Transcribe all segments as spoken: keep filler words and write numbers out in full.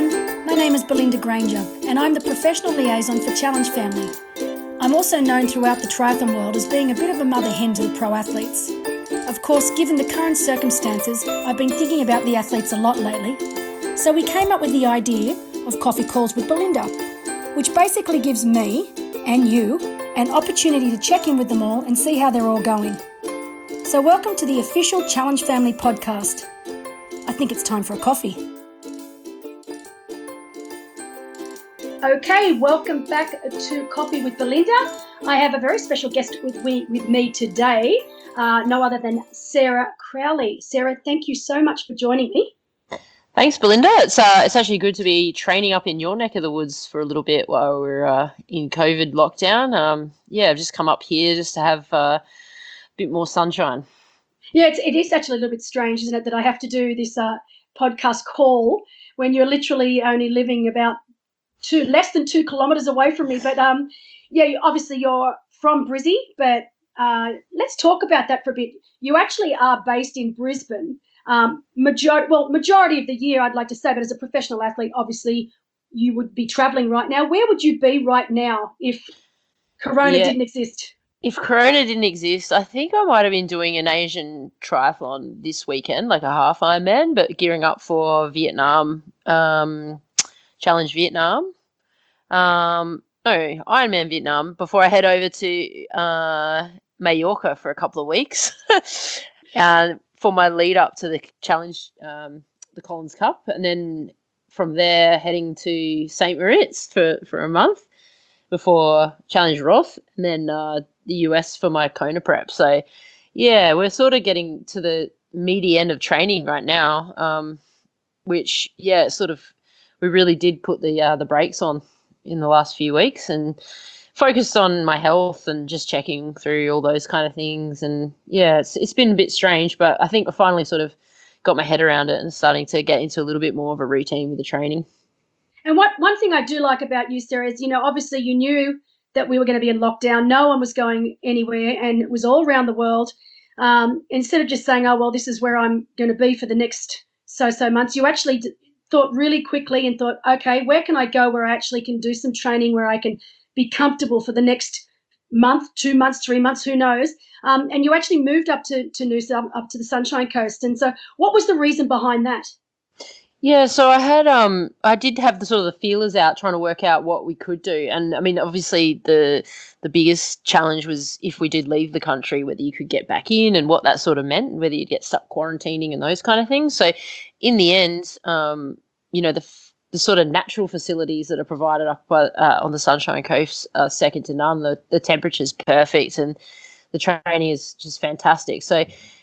everyone. My name is Belinda Granger and I'm the professional liaison for Challenge Family. I'm also known throughout the triathlon world as being a bit of a mother hen to the pro athletes. Of course, given the current circumstances, I've been thinking about the athletes a lot lately. So we came up with the idea of Coffee Calls with Belinda, which basically gives me and you an opportunity to check in with them all and see how they're all going. So welcome to the official Challenge Family podcast. I think it's time for a coffee. Okay, welcome back to Coffee with Belinda. I have a very special guest with me, with me today, uh, no other than Sarah Crowley. Sarah, thank you so much for joining me. Thanks, Belinda. It's uh, it's actually good to be training up in your neck of the woods for a little bit while we're uh, in COVID lockdown. Um, yeah, I've just come up here just to have uh, a bit more sunshine. Yeah, it's, it is actually a little bit strange, isn't it, that I have to do this uh, podcast call when you're literally only living about two less than two kilometres away from me. But um, yeah, you, obviously you're from Brizzy, but uh, let's talk about that for a bit. You actually are based in Brisbane. Um, majority, well, majority of the year, I'd like to say, but as a professional athlete, obviously you would be travelling right now. Where would you be right now if Corona Yeah. didn't exist? If Corona didn't exist, I think I might have been doing an Asian triathlon this weekend, like a half Ironman, but gearing up for Vietnam, um, Challenge Vietnam. Um, no, Ironman Vietnam before I head over to uh, Mallorca for a couple of weeks uh, for my lead up to the Challenge, um, the Collins Cup. And then from there, heading to Saint Moritz for, for a month before Challenge Roth, and then uh, the U S for my Kona prep. So, yeah, we're sort of getting to the meaty end of training right now, um, which, yeah, sort of we really did put the uh, the brakes on in the last few weeks and focused on my health and just checking through all those kind of things. And, yeah, it's it's been a bit strange, but I think I finally sort of got my head around it and starting to get into a little bit more of a routine with the training. And what one thing I do like about you, Sarah, is, you know, obviously you knew that we were going to be in lockdown. No one was going anywhere, and it was all around the world. Um, instead of just saying, oh, well, this is where I'm going to be for the next so-so months, you actually d- thought really quickly and thought, okay, where can I go where I actually can do some training, where I can be comfortable for the next month, two months, three months, who knows? Um, and you actually moved up to, to Noosa, up to the Sunshine Coast. And so what was the reason behind that? Yeah, so I had um I did have the sort of the feelers out trying to work out what we could do. And I mean, obviously the the biggest challenge was if we did leave the country, whether you could get back in and what that sort of meant, whether you'd get stuck quarantining and those kind of things. So in the end, um, you know, the f- the sort of natural facilities that are provided up by, uh, on the Sunshine Coast are second to none. The the temperature's perfect and the training is just fantastic. So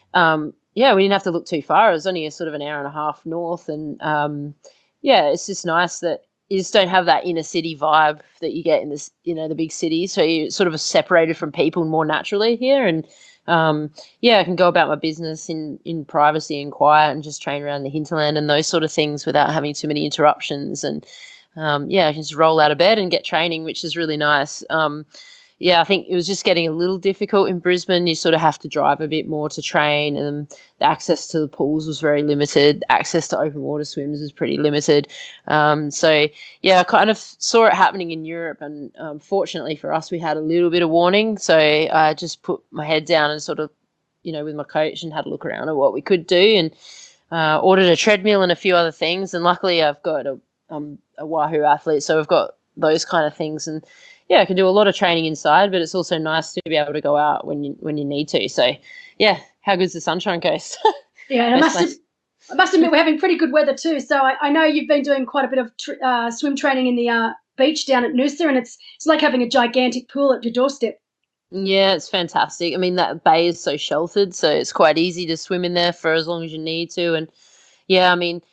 um yeah, we didn't have to look too far. It was only a sort of an hour and a half north. And, um, yeah, it's just nice that you just don't have that inner city vibe that you get in this, you know, the big cities. So you're sort of separated from people more naturally here. And, um, yeah, I can go about my business in, in privacy and quiet and just train around the hinterland and those sort of things without having too many interruptions. And, um, yeah, I can just roll out of bed and get training, which is really nice. Um, Yeah, I think it was just getting a little difficult in Brisbane. You sort of have to drive a bit more to train, and the access to the pools was very limited. Access to open water swims was pretty limited. Um, so, yeah, I kind of saw it happening in Europe, and um, fortunately for us, we had a little bit of warning. So I just put my head down and sort of, you know, with my coach and had a look around at what we could do, and uh, ordered a treadmill and a few other things. And luckily, I've got a, um, a Wahoo athlete, so I've got those kind of things. And yeah, I can do a lot of training inside, but it's also nice to be able to go out when you when you need to. So, yeah, how good's the Sunshine Coast? Yeah, and I must, ad- I must admit we're having pretty good weather too. So I, I know you've been doing quite a bit of tr- uh, swim training in the uh, beach down at Noosa, and it's it's like having a gigantic pool at your doorstep. Yeah, it's fantastic. I mean, that bay is so sheltered, so it's quite easy to swim in there for as long as you need to. And yeah, I mean,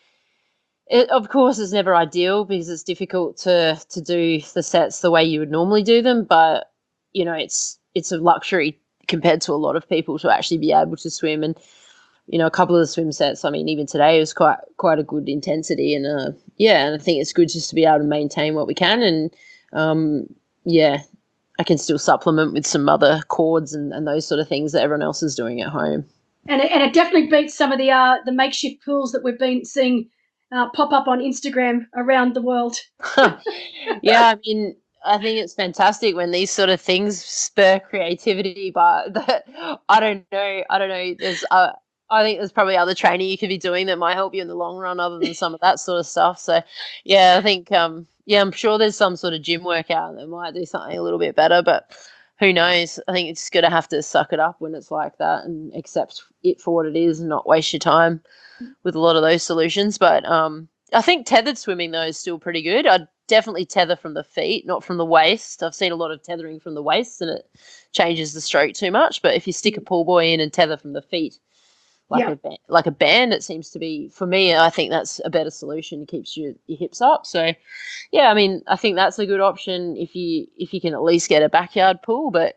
it, of course, it's never ideal because it's difficult to to do the sets the way you would normally do them. But you know, it's it's a luxury compared to a lot of people to actually be able to swim. And you know, a couple of the swim sets, I mean, even today was quite quite a good intensity. And uh, yeah, and I think it's good just to be able to maintain what we can. And um, yeah, I can still supplement with some other cords and, and those sort of things that everyone else is doing at home. And it, and it definitely beats some of the uh, the makeshift pools that we've been seeing uh, pop up on Instagram around the world. Yeah, I mean, I think it's fantastic when these sort of things spur creativity, but that, I don't know. I don't know. There's, uh, I think there's probably other training you could be doing that might help you in the long run, other than some of that sort of stuff. So, yeah, I think, um, yeah, I'm sure there's some sort of gym workout that might do something a little bit better, but who knows? I think it's going to have to suck it up when it's like that and accept it for what it is and not waste your time with a lot of those solutions. But um, I think tethered swimming, though, is still pretty good. I'd definitely tether from the feet, not from the waist. I've seen a lot of tethering from the waist and it changes the stroke too much. But if you stick a pull buoy in and tether from the feet, like Yeah. a ba- like a band, it seems to be, for me, I think that's a better solution. It keeps your, your hips up. So, yeah, I mean, I think that's a good option if you if you can at least get a backyard pool. But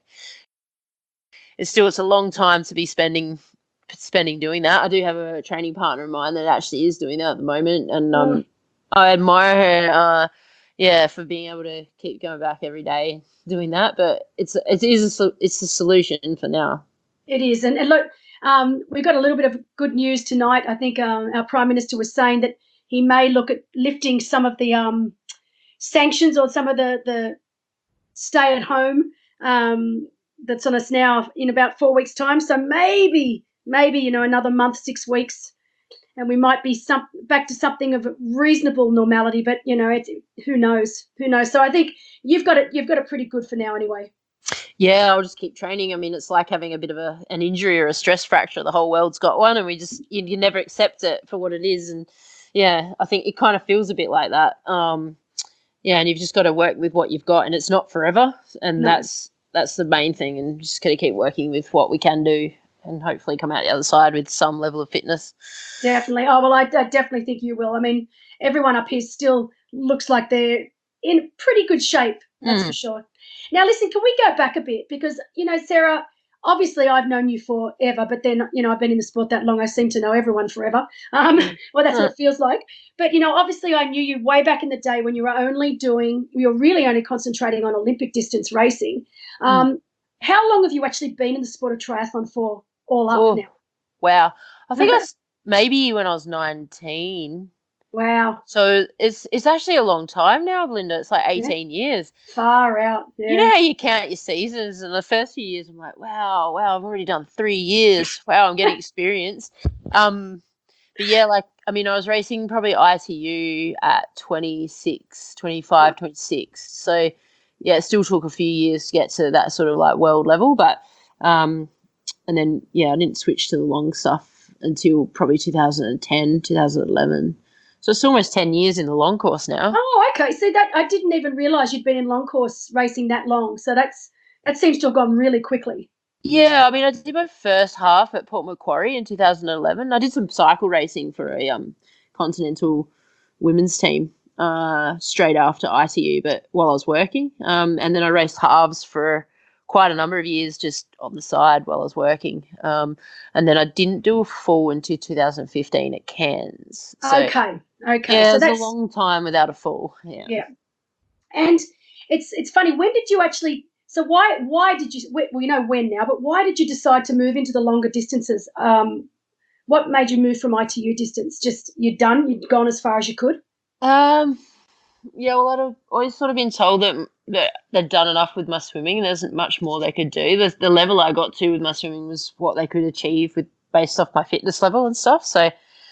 it's still it's a long time to be spending spending doing that. I do have a training partner of mine that actually is doing that at the moment, and um, Mm. I admire her. Uh, yeah, for being able to keep going back every day doing that. But it's it is a, so- it's a solution for now. It is. And, and look, um, we got a little bit of good news tonight. I think um, our Prime Minister was saying that he may look at lifting some of the um, sanctions or some of the, the stay at home um, that's on us now in about four weeks' time. So maybe, maybe, you know, another month, six weeks, and we might be some back to something of a reasonable normality. But you know, it's who knows, who knows. So I think you've got it. You've got it pretty good for now, anyway. Yeah, I'll just keep training. I mean, it's like having a bit of a an injury or a stress fracture. The whole world's got one, and we just you, you never accept it for what it is. And yeah, I think it kind of feels a bit like that. Um, yeah, and you've just got to work with what you've got, and it's not forever. And No. that's that's the main thing. And just got to keep working with what we can do, and hopefully come out the other side with some level of fitness. Definitely. Oh, well, I, I definitely think you will. I mean, everyone up here still looks like they're in pretty good shape, that's for Mm. sure. Now, listen, can we go back a bit? Because, you know, Sarah, obviously I've known you forever, but then, you know, I've been in the sport that long. I seem to know everyone forever. Um, Mm. well, that's what Mm. it feels like. But, you know, obviously I knew you way back in the day when you were only doing, you were really only concentrating on Olympic distance racing. Mm. Um, how long have you actually been in the sport of triathlon for, all up Oh, now? wow. I think I s- maybe when I was nineteen. Wow. So it's it's actually a long time now, Belinda. It's like Yeah. eighteen years. Far out, You know yeah. how you count your seasons, and the first few years I'm like, wow, wow, I've already done three years. Wow, I'm getting experience. Um, but yeah, like, I mean, I was racing probably I T U at twenty-six, twenty-five, twenty-six. So yeah, it still took a few years to get to that sort of like world level. But, um, and then, yeah, I didn't switch to the long stuff until probably two thousand ten, two thousand eleven. So it's almost ten years in the long course now. Oh, okay. See that I didn't even realise you'd been in long course racing that long. So that's that seems to have gone really quickly. Yeah, I mean, I did my first half at Port Macquarie in two thousand eleven. I did some cycle racing for a um, continental women's team uh, straight after I T U, but while I was working. Um, and then I raced halves for quite a number of years just on the side while I was working. Um, and then I didn't do a full until two thousand fifteen at Cairns. So, Okay. Okay. yeah, So it was a that's long time without a full. Yeah. yeah. And it's it's funny. When did you actually? So why why did you? Well, you know when now, but why did you decide to move into the longer distances? Um, what made you move from I T U distance? Just you'd done, you'd gone as far as you could. Um, Yeah, well, I've always sort of been told that that they'd done enough with my swimming. There isn't much more they could do. The the level I got to with my swimming was what they could achieve with based off my fitness level and stuff. So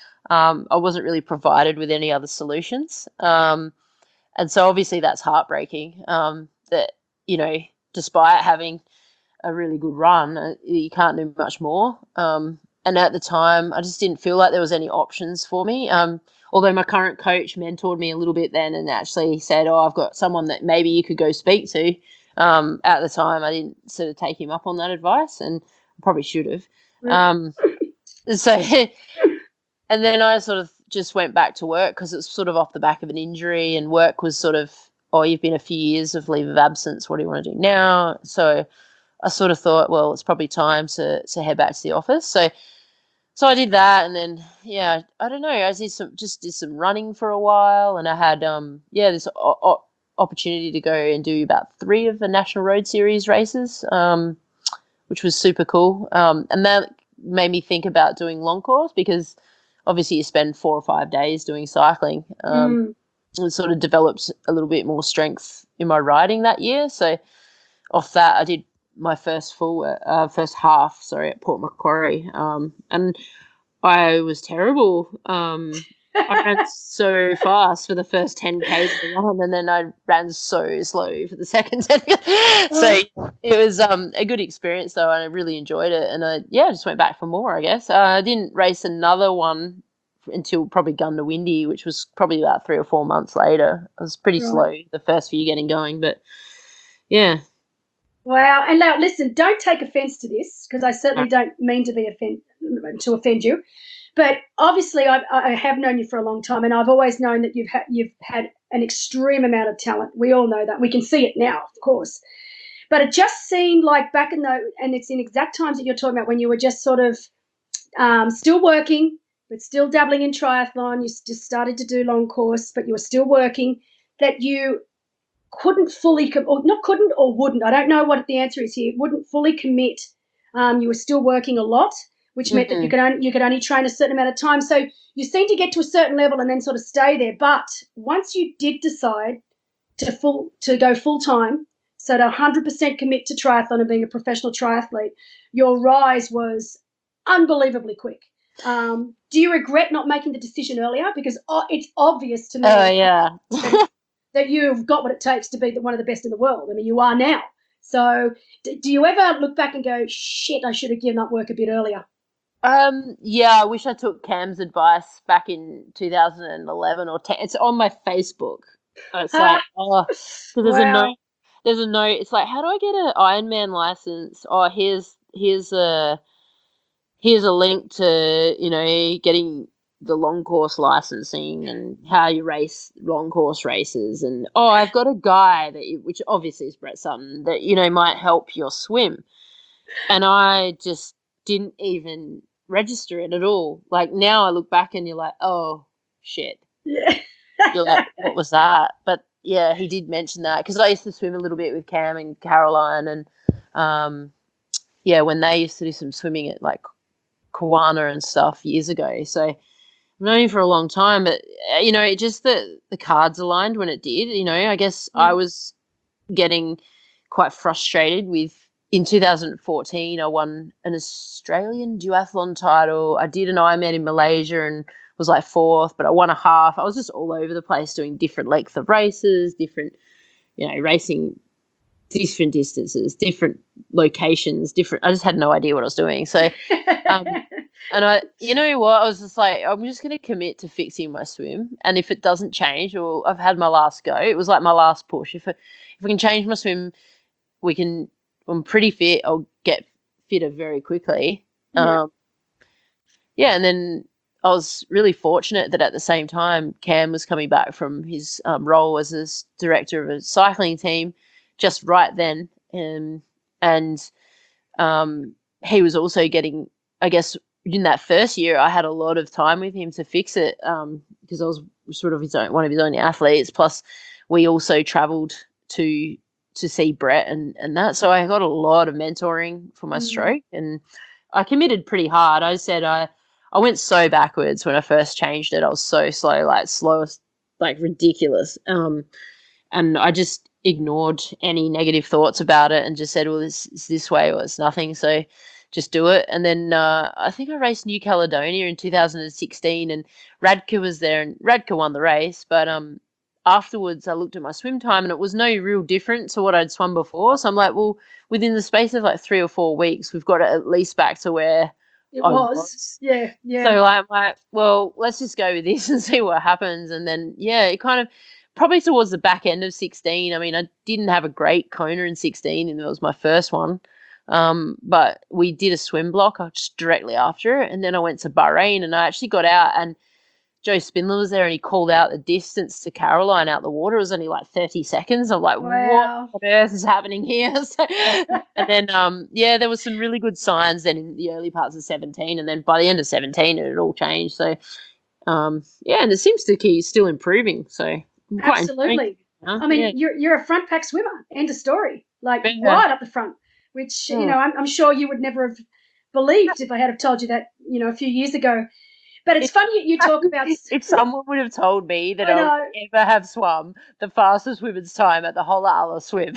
um, I wasn't really provided with any other solutions. Um, and so obviously that's heartbreaking. Um, that you know, despite having a really good run, uh, you can't do much more. Um, and at the time, I just didn't feel like there was any options for me. Um, although my current coach mentored me a little bit then and actually said, "Oh, I've got someone that maybe you could go speak to." Um, at the time, I didn't sort of take him up on that advice, and I probably should have. Um, so, and then I sort of just went back to work because it's sort of off the back of an injury, and work was sort of, "Oh, you've been a few years of leave of absence. What do you want to do now?" So I sort of thought, well, it's probably time to to head back to the office. So so I did that, and then yeah, I don't know. I did some just did some running for a while, and I had um yeah this o- o- opportunity to go and do about three of the National Road Series races, um, which was super cool. Um, and that made me think about doing long course because obviously you spend four or five days doing cycling. Um, Mm. it sort of developed a little bit more strength in my riding that year. So off that, I did my first full, uh, first half, sorry, at Port Macquarie, um, and I was terrible. Um, I ran so fast for the first ten Ks of the run, and then I ran so slow for the second ten. So it was um, a good experience, though, and I really enjoyed it. And I, yeah, just went back for more, I guess. Uh, I didn't race another one until probably Gundawindi, which was probably about three or four months later. I was pretty Right. slow the first few getting going, but yeah. Wow. And now, listen, don't take offence to this, because I certainly don't mean to be offend to offend you. But obviously, I, I have known you for a long time, and I've always known that you've had you've had an extreme amount of talent. We all know that. We can see it now, of course. But it just seemed like back in the, and it's in exact times that you're talking about, when you were just sort of um, still working, but still dabbling in triathlon. You just started to do long course, but you were still working, that you couldn't fully, com- or not couldn't or wouldn't, I don't know what the answer is here, wouldn't fully commit. Um, you were still working a lot, which meant that you Mhm. could only, you could only train a certain amount of time. So you seem to get to a certain level and then sort of stay there. But once you did decide to full to go full time, so to one hundred percent commit to triathlon and being a professional triathlete, your rise was unbelievably quick. Um, do you regret not making the decision earlier? Because oh, it's obvious to me Oh, yeah. that, that you've got what it takes to be the, one of the best in the world. I mean, you are now. So d- do you ever look back and go, shit, I should have given up work a bit earlier? Um, yeah, I wish I took Cam's advice back in two thousand eleven or ten. It's on my Facebook. It's like, oh, because there's a Wow. note. There's a note. It's like, how do I get an Ironman license? Oh, here's here's a here's a link to, you know, getting the long course licensing and how you race long course races. And oh, I've got a guy that, you, which obviously is Brett Sutton, that, you know, might help your swim. And I just didn't even register it at all. Like, now I look back and you're like, oh shit. Yeah. You're like, what was that? But yeah, he did mention that, because I used to swim a little bit with Cam and Caroline, and um, yeah, when they used to do some swimming at like Kawana and stuff years ago. So I've known him for a long time, but uh, you know, it just the the cards aligned when it did. You know, I guess Yeah. I was getting quite frustrated with. In two thousand fourteen, I won an Australian duathlon title. I did an Ironman in Malaysia and was like fourth, but I won a half. I was just all over the place doing different lengths of races, different, you know, racing different distances, different locations, different. I just had no idea what I was doing. So, um, and I, you know what, I was just like, I'm just going to commit to fixing my swim. And if it doesn't change, well, I've had my last go. It was like my last push. If, it, if we can change my swim, we can, I'm pretty fit. I'll get fitter very quickly. Yeah. Um, yeah. And then I was really fortunate that at the same time, Cam was coming back from his um, role as a s- director of a cycling team just right then. Um, and um, he was also getting, I guess, in that first year, I had a lot of time with him to fix it, um, because I was sort of his own, one of his only athletes. Plus, we also travelled to to see Brett and and that, so I got a lot of mentoring for my Mm. stroke, and I committed pretty hard. I said I I went so backwards when I first changed it. I was so slow, like slowest, like ridiculous. Um, and I just ignored any negative thoughts about it and just said, well, this is this way or it's nothing. So just do it. And then uh, I think I raced New Caledonia in two thousand sixteen, and Radka was there, and Radka won the race. But um, afterwards, I looked at my swim time and it was no real different to what I'd swum before. So I'm like, well, within the space of like three or four weeks, we've got it at least back to where It I was. was. Yeah. Yeah. So I'm like, well, let's just go with this and see what happens. And then, yeah, it kind of probably towards the back end of sixteen. I mean, I didn't have a great Kona in sixteen, and it was my first one. Um, but we did a swim block just directly after it. And then I went to Bahrain, and I actually got out, and Joe Spindler was there, and he called out the distance to Caroline out the water. It was only like thirty seconds. I'm like, Wow. what on earth is happening here? So, and then, um, yeah, there was some really good signs then in the early parts of seventeen. And then by the end of seventeen, it had all changed. So, um, yeah, and it seems to keep still improving. So I'm quite enjoying Absolutely. it now. I mean, Yeah. you're you're a front pack swimmer. End of story. Like Yeah. right up the front, which you Mm. know I'm, I'm sure you would never have believed if I had have told you that you know a few years ago. But it's If, funny you talk about. if someone would have told me that I I, would know. ever have swum the fastest women's time at the Hola Ala swim,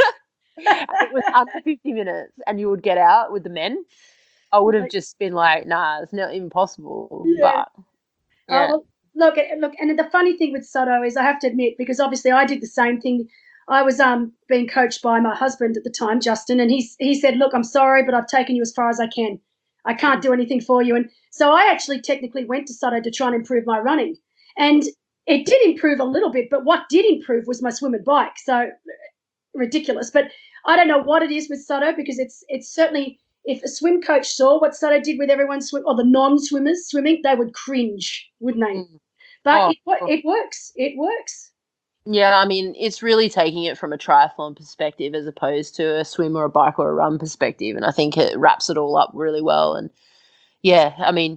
and it was under fifty minutes, and you would get out with the men, I would have Like, just been like, nah, it's not even possible. yeah. But Oh, yeah, well, look, and- look, and the funny thing with Soto is, I have to admit, because obviously I did the same thing. I was um being coached by my husband at the time, Justin, and he's he said, "Look, I'm sorry, but I've taken you as far as I can. I can't do anything for you." And so I actually technically went to Soto to try and improve my running, and it did improve a little bit. But what did improve was my swim and bike. So ridiculous. But I don't know what it is with Soto, because it's it's certainly, if a swim coach saw what Soto did with everyone swim, or the non-swimmers swimming, they would cringe, wouldn't they? Mm. But Oh, it wo- oh. it works. It works. Yeah, I mean, it's really taking it from a triathlon perspective as opposed to a swim or a bike or a run perspective, and I think it wraps it all up really well. And yeah, I mean,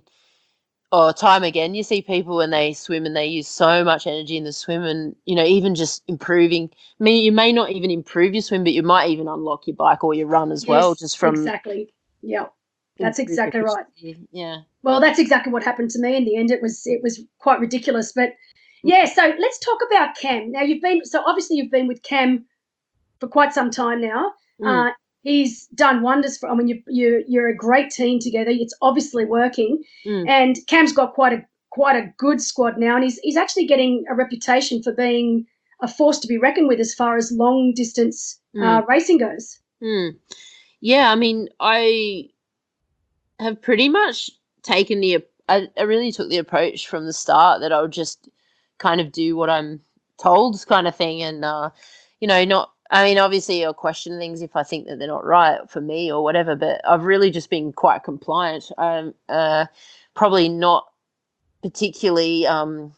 oh, time again, you see people when they swim and they use so much energy in the swim, and you know, even just improving. I mean, you may not even improve your swim, but you might even unlock your bike or your run as well, Yes, just from exactly. Yeah, that's improved exactly right. efficiency. Yeah. Well, that's exactly what happened to me in the end. It was it was quite ridiculous. But yeah, so let's talk about Cam. Now you've been so obviously you've been with Cam for quite some time now. Mm, Uh, he's done wonders for. I mean, you you you're a great team together. It's obviously working, mm, and Cam's got quite a quite a good squad now, and he's he's actually getting a reputation for being a force to be reckoned with as far as long distance uh, mm, racing goes. mm. Yeah, I mean, I have pretty much taken the ap- I, I really took the approach from the start that I'll just kind of do what I'm told, kind of thing, and uh, you know, not. I mean, obviously, I'll question things if I think that they're not right for me or whatever. But I've really just been quite compliant. I'm uh, probably not particularly. Um,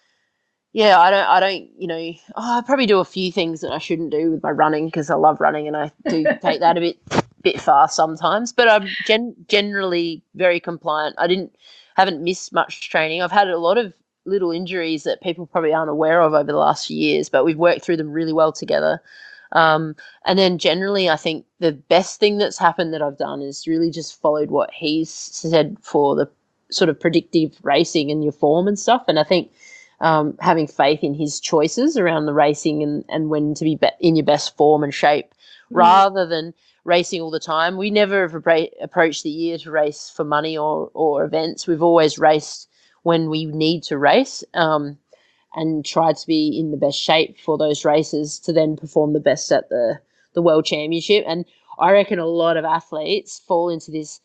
yeah, I don't. I don't. You know, oh, I probably do a few things that I shouldn't do with my running because I love running and I do take that a bit bit far sometimes. But I'm gen- generally very compliant. I didn't haven't missed much training. I've had a lot of little injuries that people probably aren't aware of over the last few years, but we've worked through them really well together. Um, and then generally, I think the best thing that's happened that I've done is really just followed what he's said for the sort of predictive racing and your form and stuff. And I think um, having faith in his choices around the racing and, and when to be, be in your best form and shape mm. rather than racing all the time. We never have abra- approached the year to race for money or, or events. We've always raced when we need to race um, and tried to be in the best shape for those races to then perform the best at the, the World Championship. And I reckon a lot of athletes fall into this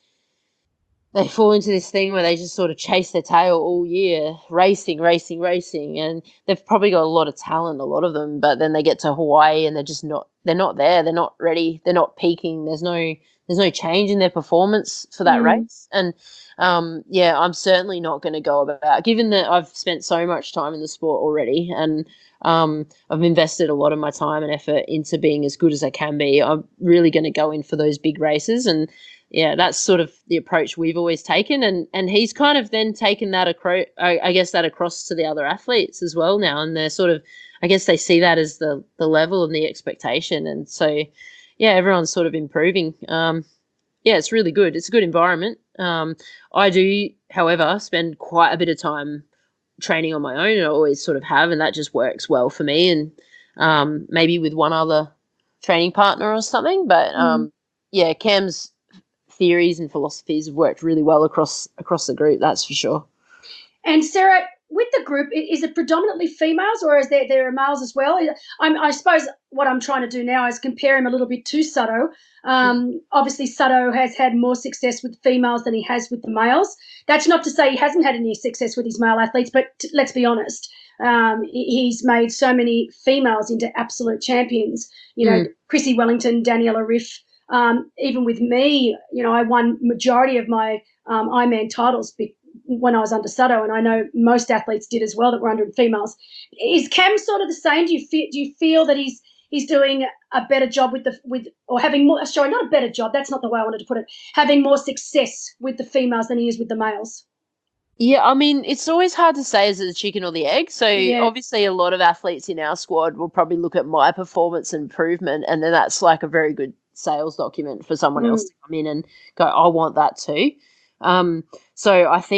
they fall into this thing where they just sort of chase their tail all year, racing, racing, racing, and they've probably got a lot of talent, a lot of them, but then they get to Hawaii and they're just not, they're not there, they're not ready, they're not peaking. There's no, there's no change in their performance for that mm. race, and um, yeah, I'm certainly not going to go about. Given that I've spent so much time in the sport already, and um, I've invested a lot of my time and effort into being as good as I can be, I'm really going to go in for those big races and. Yeah, that's sort of the approach we've always taken, and and he's kind of then taken that across, I guess, that across to the other athletes as well now, and they're sort of, I guess, they see that as the the level and the expectation, and so, yeah, everyone's sort of improving. Um, yeah, it's really good. It's a good environment. Um, I do, however, spend quite a bit of time training on my own, and I always sort of have, and that just works well for me, and um, maybe with one other training partner or something, but um, mm. yeah, Cam's theories and philosophies have worked really well across across the group, that's for sure. And Sarah, with the group, is it predominantly females or is there there are males as well? I'm, I suppose what I'm trying to do now is compare him a little bit to Soto. Um, mm. Obviously, Soto has had more success with females than he has with the males. That's not to say he hasn't had any success with his male athletes, but t- let's be honest. Um, he's made so many females into absolute champions. You know, mm. Chrissy Wellington, Daniela Riff. Um, even with me, you know, I won majority of my um, Ironman titles be- when I was under Soto, and I know most athletes did as well that were under females. Is Cam sort of the same? Do you feel do you feel that he's he's doing a better job with the with or having more? Sorry, not a better job. That's not the way I wanted to put it. Having more success with the females than he is with the males. Yeah, I mean, it's always hard to say is it the chicken or the egg. So Yeah. obviously a lot of athletes in our squad will probably look at my performance and improvement, and then that's like a very good sales document for someone mm. else to come in and go, I want that too. Um, so I think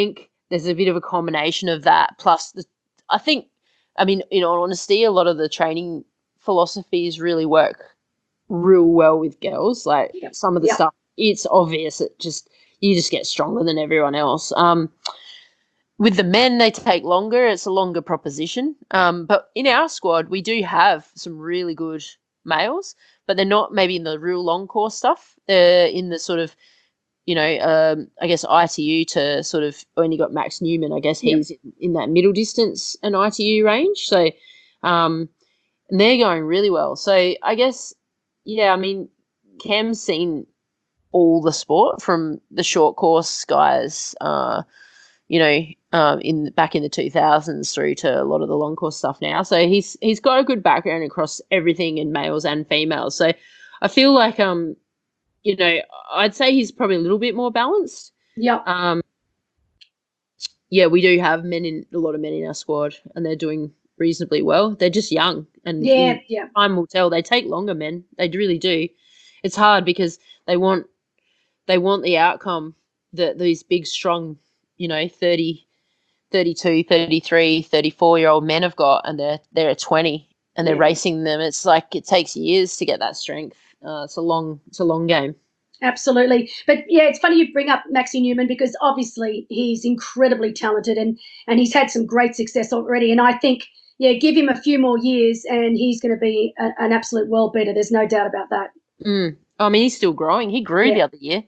there's a bit of a combination of that. Plus, the, I think, I mean, in all honesty, a lot of the training philosophies really work real well with girls. Like Yep. some of the Yep. stuff, it's obvious. It just you just get stronger than everyone else. Um, with the men, they take longer. It's a longer proposition. Um, but in our squad, we do have some really good males, but they're not maybe in the real long course stuff. They're in the sort of, you know, um, I guess I T U to sort of when you got Max Newman, I guess Yep. he's in, in that middle distance and I T U range. So, um, and they're going really well. So I guess, yeah, I mean, Cam's seen all the sport from the short course guys, uh, you know, um, in back in the two thousands through to a lot of the long course stuff now. So he's he's got a good background across everything in males and females. So I feel like, um, you know, I'd say he's probably a little bit more balanced. Yep. Um, yeah, we do have men in a lot of men in our squad, and they're doing reasonably well. They're just young, and Yeah, in yeah. time will tell. They take longer, men. They really do. It's hard because they want they want the outcome that these big, strong, you know, thirty, thirty-two, thirty-three, thirty-four year old men have got, and they're they're at twenty and they're Yeah. racing them. It's like it takes years to get that strength. Uh, it's a long it's a long game. Absolutely. But yeah, it's funny you bring up Maxi Newman because obviously he's incredibly talented and and he's had some great success already. And I think, yeah, give him a few more years and he's going to be a, an absolute world beater. There's no doubt about that. Mm. I mean, he's still growing. He grew Yeah. the other year.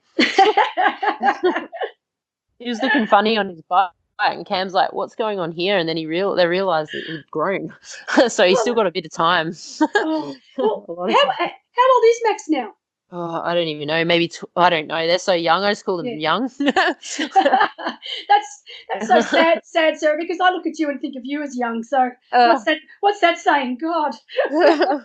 He was looking funny on his bike, and Cam's like, "What's going on here?" And then he real they realised that he'd grown, so he's still got a bit of time. Oh, well, A lot of how, time. how old is Max now? Oh, I don't even know. Maybe tw- I don't know. They're so young. I just call them Yeah. young. that's that's so sad, sad, Sarah, because I look at you and think of you as young. So Uh, what's that? What's that saying? God. oh.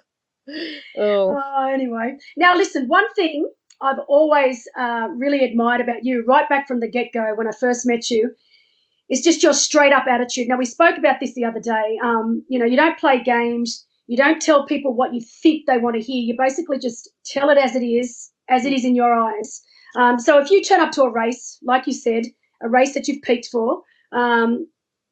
Oh, anyway. Now, listen, one thing I've always uh, really admired about you, right back from the get-go when I first met you, is just your straight-up attitude. Now, we spoke about this the other day. Um, you know, you don't play games. You don't tell people what you think they want to hear. You basically just tell it as it is, as it is in your eyes. Um, so if you turn up to a race, like you said, a race that you've peaked for, um,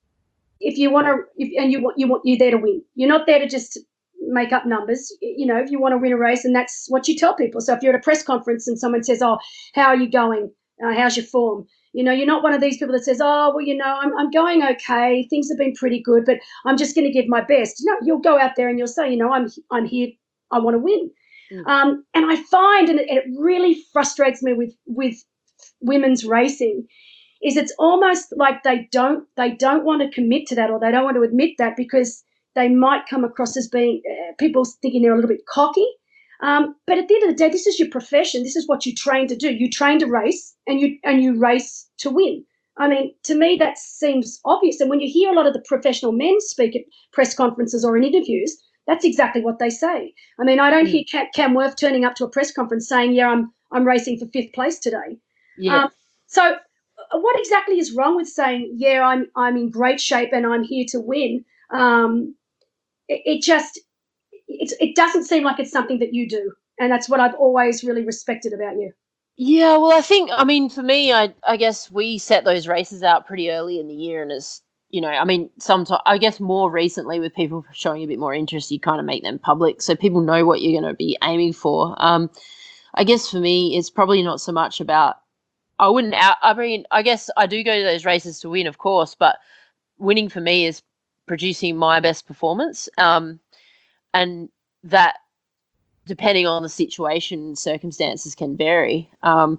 if you want to, if, and you want, you want, you're there to win. You're not there to just make up numbers. You know, if you want to win a race, and that's what you tell people. So if you're at a press conference and someone says, "Oh, how are you going? Uh, how's your form?" You know, you're not one of these people that says, "Oh, well, you know, I'm I'm going okay. Things have been pretty good, but I'm just going to give my best." You know, you'll go out there and you'll say, "You know, I'm I'm here. I want to win." Mm. Um, and I find, and it, it really frustrates me with with women's racing, is it's almost like they don't they don't want to commit to that, or they don't want to admit that because they might come across as being uh, people thinking they're a little bit cocky. Um, but at the end of the day, this is your profession. This is what you train to do. You train to race, and you and you race to win. I mean, to me, that seems obvious. And when you hear a lot of the professional men speak at press conferences or in interviews, that's exactly what they say. I mean, I don't Mm. hear Cam, Cam Worth turning up to a press conference saying, "Yeah, I'm I'm racing for fifth place today." Yeah. Um, so, uh, what exactly is wrong with saying, "Yeah, I'm I'm in great shape and I'm here to win"? Um, it, it just it's, it doesn't seem like it's something that you do, and that's what I've always really respected about you. Yeah, well, I think, I mean, for me, I I guess we set those races out pretty early in the year, and as you know, I mean, sometimes I guess more recently with people showing a bit more interest, you kind of make them public so people know what you're going to be aiming for. Um, I guess for me, it's probably not so much about. I wouldn't out. I mean, I guess I do go to those races to win, of course, but winning for me is producing my best performance, um, and that depending on the situation, circumstances can vary. Um,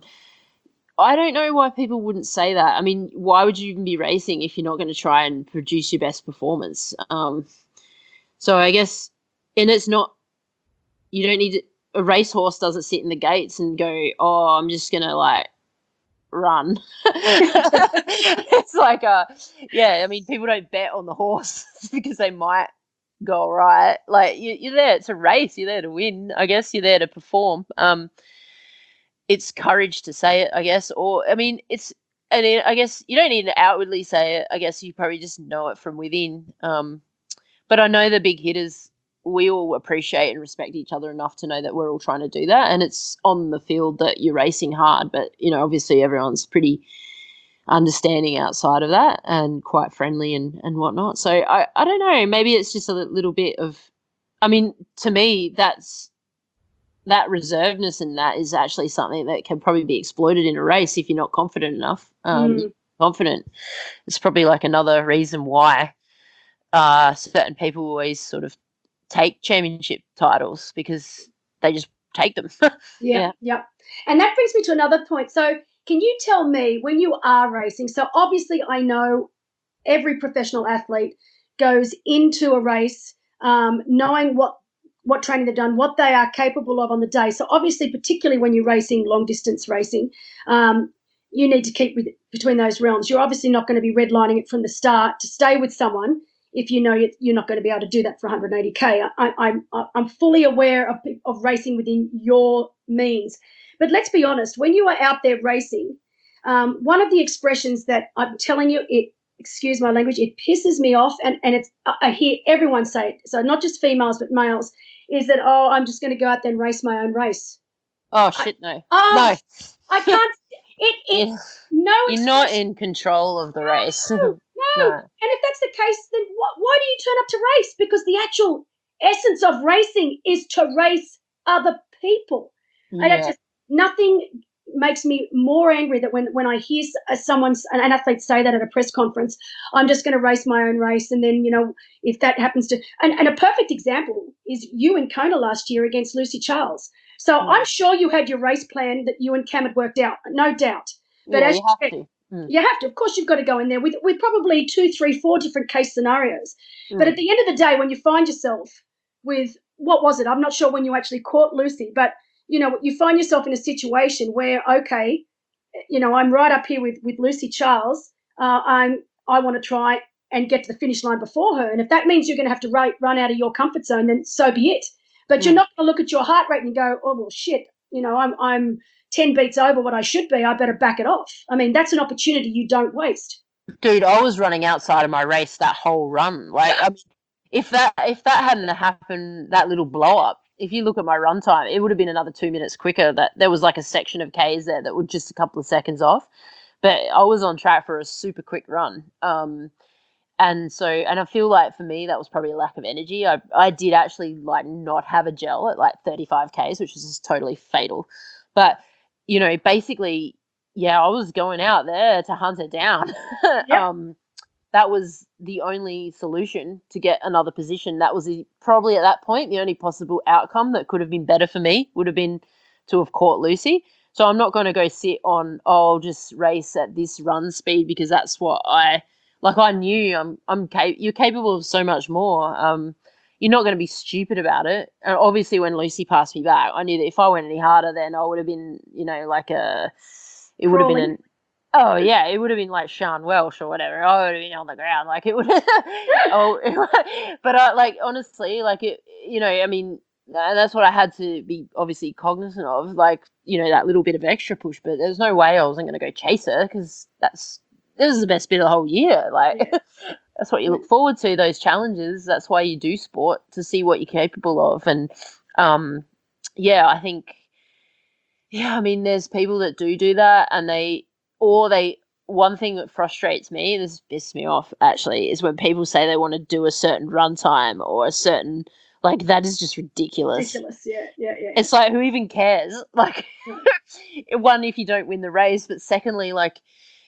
I don't know why people wouldn't say that. I mean, why would you even be racing if you're not going to try and produce your best performance? Um, so I guess, and it's not, you don't need to, a racehorse doesn't sit in the gates and go, "Oh, I'm just going to like run." It's like, a, yeah, I mean, people don't bet on the horse because they might go all right. Like you, you're there, it's a race, you're there to win. I guess you're there to perform. Um, it's courage to say it, I guess, or I mean, it's and it, I guess you don't need to outwardly say it. I guess you probably just know it from within. Um, but I know the big hitters, we all appreciate and respect each other enough to know that we're all trying to do that, and it's on the field that you're racing hard. But you know, obviously, everyone's pretty understanding outside of that and quite friendly and, and whatnot. So I, I don't know, maybe it's just a little bit of, I mean, to me, that's, that reservedness and that is actually something that can probably be exploited in a race if you're not confident enough. Um, Mm. Confident. It's probably like another reason why uh, certain people always sort of take championship titles because they just take them. Yeah, Yeah. yeah. And that brings me to another point. So, can you tell me when you are racing? So, obviously, I know every professional athlete goes into a race um, knowing what what training they've done, what they are capable of on the day. So, obviously, particularly when you're racing long distance racing, um, you need to keep with, between those realms. You're obviously not going to be redlining it from the start to stay with someone if you know you're not going to be able to do that for one hundred eighty K. I, I'm I'm fully aware of of racing within your means, but let's be honest. When you are out there racing, um, one of the expressions that I'm telling you, it excuse my language, it pisses me off, and and it's I hear everyone say it. So not just females but males, is that oh I'm just going to go out there and race my own race. Oh shit, no, Oh, no. I can't. It it Yeah. no. You're not expression- in control of the race. No, no. No. And if that's the case, then wh- why do you turn up to race? Because the actual essence of racing is to race other people. And it Yeah. just nothing makes me more angry that when when I hear s- uh, someone's an an athlete say that at a press conference, I'm just going to race my own race, and then you know if that happens to and, and a perfect example is you in Kona last year against Lucy Charles. So Mm. I'm sure you had your race plan that you and Cam had worked out, no doubt. But Yeah, as you you have said, to. Mm. you have to. Of course, you've got to go in there with with probably two, three, four different case scenarios. But Mm. at the end of the day, when you find yourself with what was it? I'm not sure when you actually caught Lucy, but you know you find yourself in a situation where okay, you know I'm right up here with with Lucy Charles. Uh, I'm I want to try and get to the finish line before her, and if that means you're going to have to run run out of your comfort zone, then so be it. But you're Mm. not going to look at your heart rate and go, oh well, shit. You know, I'm I'm ten beats over what I should be. I better back it off. I mean, that's an opportunity you don't waste. Dude, I was running outside of my race that whole run. Like, I mean, if that if that hadn't happened, that little blow up. If you look at my run time, it would have been another two minutes quicker. That there was like a section of K's there that were just a couple of seconds off, but I was on track for a super quick run. Um, and so, and I feel like for me that was probably a lack of energy. I I did actually like not have a gel at like thirty-five K's, which was just totally fatal. But you know, basically, yeah, I was going out there to hunt it down. Yep. um, that was the only solution to get another position. That was the, probably at that point the only possible outcome that could have been better for me would have been to have caught Lucy. So I'm not going to go sit on, oh, I'll just race at this run speed because that's what I like. I knew I'm I'm cap- you're capable of so much more. Um, you're not going to be stupid about it. And obviously, when Lucy passed me back, I knew that if I went any harder, then I would have been, you know, like a, it would have been Crawling. an oh yeah, it would have been like Sean Welsh or whatever. I would have been on the ground, like it would. oh, it would- but uh, like honestly, like it, you know, I mean, uh, that's what I had to be obviously cognizant of, like you know, that little bit of extra push. But there's no way I wasn't going to go chase her because that's this is the best bit of the whole year. Like that's what you look forward to, those challenges. That's why you do sport, to see what you're capable of. And um, yeah, I think. Yeah, I mean, there's people that do do that, and they or they. One thing that frustrates me, this pisses me off actually, is when people say they want to do a certain runtime or a certain like that is just ridiculous. Ridiculous. Yeah, yeah, yeah. It's like who even cares? Like, Right. one, if you don't win the race, but secondly, like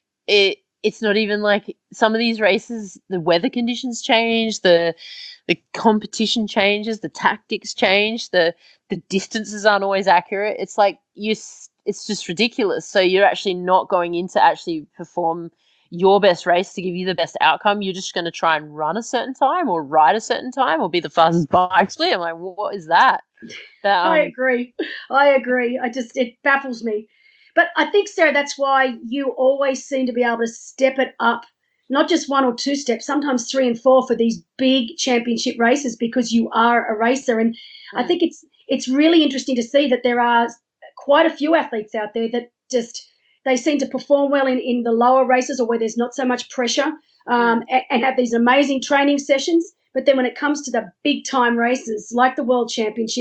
it it's not even like some of these races, the weather conditions change, the the competition changes, the tactics change, the the distances aren't always accurate. It's like you s- it's just ridiculous. So you're actually not going in to actually perform your best race to give you the best outcome. You're just going to try and run a certain time or ride a certain time or be the fastest bike split. I'm like, what is that? That I um, agree. I agree. I just it baffles me. But I think, Sarah, that's why you always seem to be able to step it up, not just one or two steps, sometimes three and four for these big championship races because you are a racer. And I Mm. think it's it's really interesting to see that there are quite a few athletes out there that just they seem to perform well in, in the lower races or where there's not so much pressure um, and, and have these amazing training sessions. But then when it comes to the big time races like the World Championships,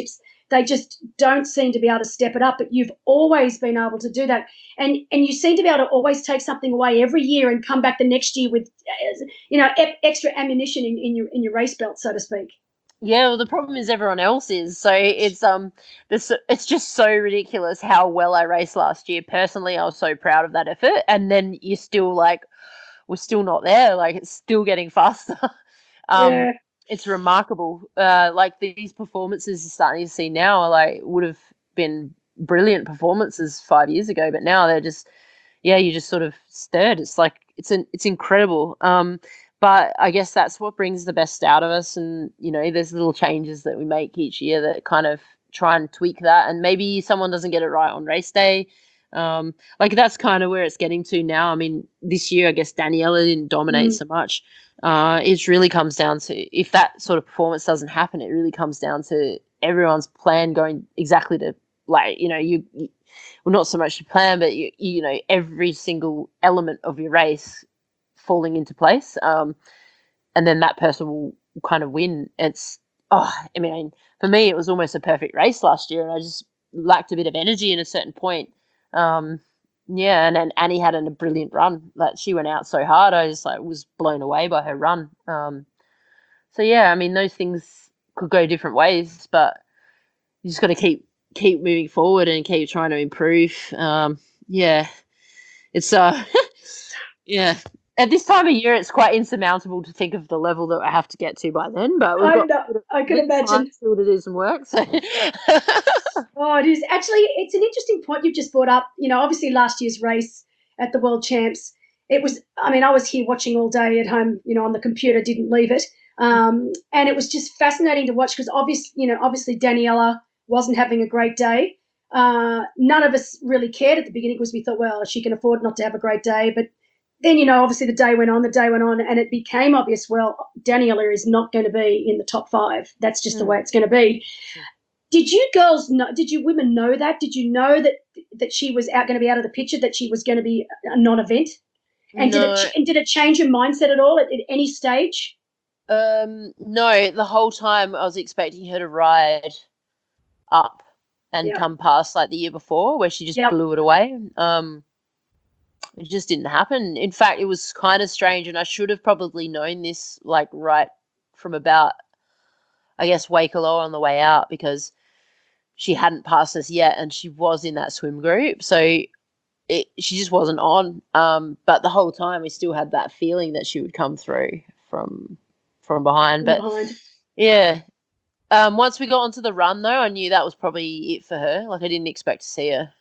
they just don't seem to be able to step it up. But you've always been able to do that, and and you seem to be able to always take something away every year and come back the next year with, you know, e- extra ammunition in, in your in your race belt, so to speak. Yeah, well, the problem is everyone else is. So it's um, this it's just so ridiculous how well I raced last year. Personally, I was so proud of that effort, and then you're still like, we're still not there. Like it's still getting faster. um, Yeah. it's remarkable. Uh, like these performances you're starting to see now are like would have been brilliant performances five years ago, but now they're just, yeah, you just sort of stirred. It's like it's an it's incredible. Um, but I guess that's what brings the best out of us, and you know, there's little changes that we make each year that kind of try and tweak that, and maybe someone doesn't get it right on race day. Um, like that's kind of where it's getting to now. I mean, this year I guess Daniela didn't dominate Mm. so much. Uh, it really comes down to if that sort of performance doesn't happen, it really comes down to everyone's plan going exactly to like you know you, you well not so much your plan, but you you know every single element of your race falling into place, um, and then that person will kind of win. It's oh, I mean, for me, it was almost a perfect race last year, and I just lacked a bit of energy in a certain point. Um, yeah, and then Annie had an, a brilliant run. Like she went out so hard, I just like was blown away by her run. Um, so yeah, I mean, those things could go different ways, but you just got to keep keep moving forward and keep trying to improve. Um, yeah, it's uh, yeah. At this time of year, it's quite insurmountable to think of the level that I have to get to by then. But we've I got know, I can bit of imagine. time still to do some work. So Oh, it is actually. It's an interesting point you've just brought up. You know, obviously last year's race at the World Champs, it was. I mean, I was here watching all day at home. You know, on the computer, didn't leave it, um, and it was just fascinating to watch because obviously, you know, obviously Daniela wasn't having a great day. Uh, none of us really cared at the beginning because we thought, well, she can afford not to have a great day. But then, you know, obviously the day went on, the day went on, and it became obvious. Well, Daniela is not going to be in the top five. That's just the Mm. way it's going to be. Did you girls know? Did you women know that? Did you know that that she was out going to be out of the picture? That she was going to be a non-event? And did no, it and did it change your mindset at all at, at any stage? um, no. The whole time I was expecting her to ride up and Yep. come past like the year before, where she just Yep. blew it away. Um, it just didn't happen. In fact, it was kind of strange, and I should have probably known this like right from about, I guess, Waikoloa on the way out because she hadn't passed us yet, and she was in that swim group, so it, she just wasn't on. Um, but the whole time we still had that feeling that she would come through from from behind. From But behind. yeah, um, once we got onto the run though, I knew that was probably it for her. Like I didn't expect to see her.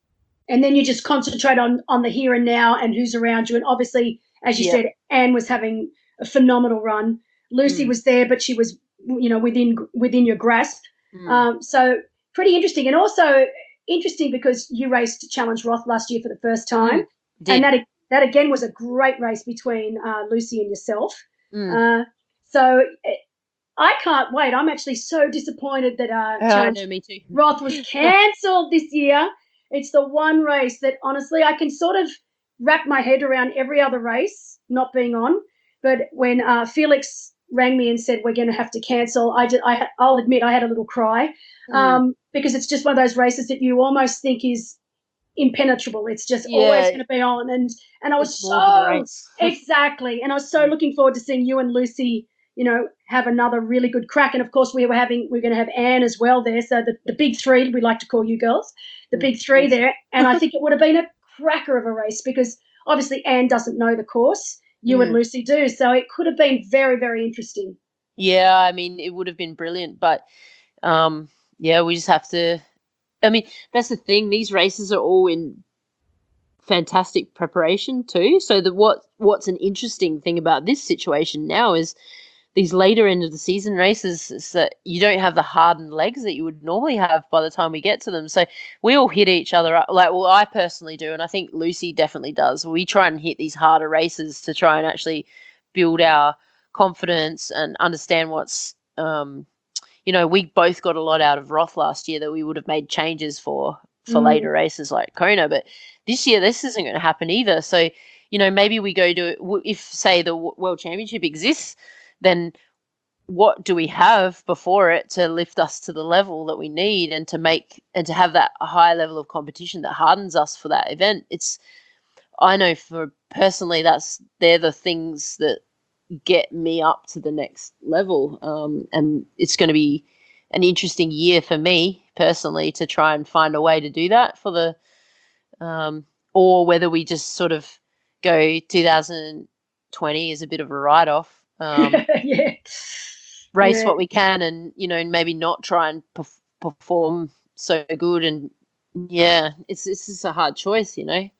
And then you just concentrate on on the here and now and who's around you. And obviously, as you Yeah. said, Anne was having a phenomenal run. Lucy Mm. was there, but she was, you know, within within your grasp. Mm. Um, so pretty interesting, and also interesting because you raced Challenge Roth last year for the first time, Mm. Did. and that that again was a great race between uh, Lucy and yourself. Mm. Uh, so eh, I can't wait. I'm actually so disappointed that uh, Oh, I Challenge know, me too. Roth was cancelled this year. It's the one race that honestly I can sort of wrap my head around every other race not being on. But when uh, Felix rang me and said we're going to have to cancel, I just, I, I'll admit I had a little cry Mm. um, because it's just one of those races that you almost think is impenetrable. It's just always Yeah. going to be on, and and I was It's more than a so race. exactly, and I was so looking forward to seeing you and Lucy, you know, have another really good crack. And of course, we were having we're going to have Anne as well there. So the, the big three, we like to call you girls, the Mm, big three thanks. there. And I think it would have been a cracker of a race because obviously Anne doesn't know the course, you and Mm. Lucy do. So it could have been very, very interesting. Yeah, I mean, it would have been brilliant, but um, yeah, we just have to. I mean, that's the thing. These races are all in fantastic preparation too. So the what what's an interesting thing about this situation now is these later end of the season races is that you don't have the hardened legs that you would normally have by the time we get to them. So we all hit each other up. Like, well, I personally do, and I think Lucy definitely does. We try and hit these harder races to try and actually build our confidence and understand what's um you know, we both got a lot out of Roth last year that we would have made changes for for Mm. later races like Kona, but this year this isn't going to happen either. So, you know, maybe we go to w- if say the w- World Championship exists, then what do we have before it to lift us to the level that we need and to make and to have that high level of competition that hardens us for that event. It's I know for personally that's they're the things that get me up to the next level. Um, and it's going to be an interesting year for me personally to try and find a way to do that for the um, or whether we just sort of go two thousand twenty as a bit of a write-off. Um, yeah. race Yeah. what we can and, you know, maybe not try and perf- perform so good. And yeah, it's this is a hard choice, you know.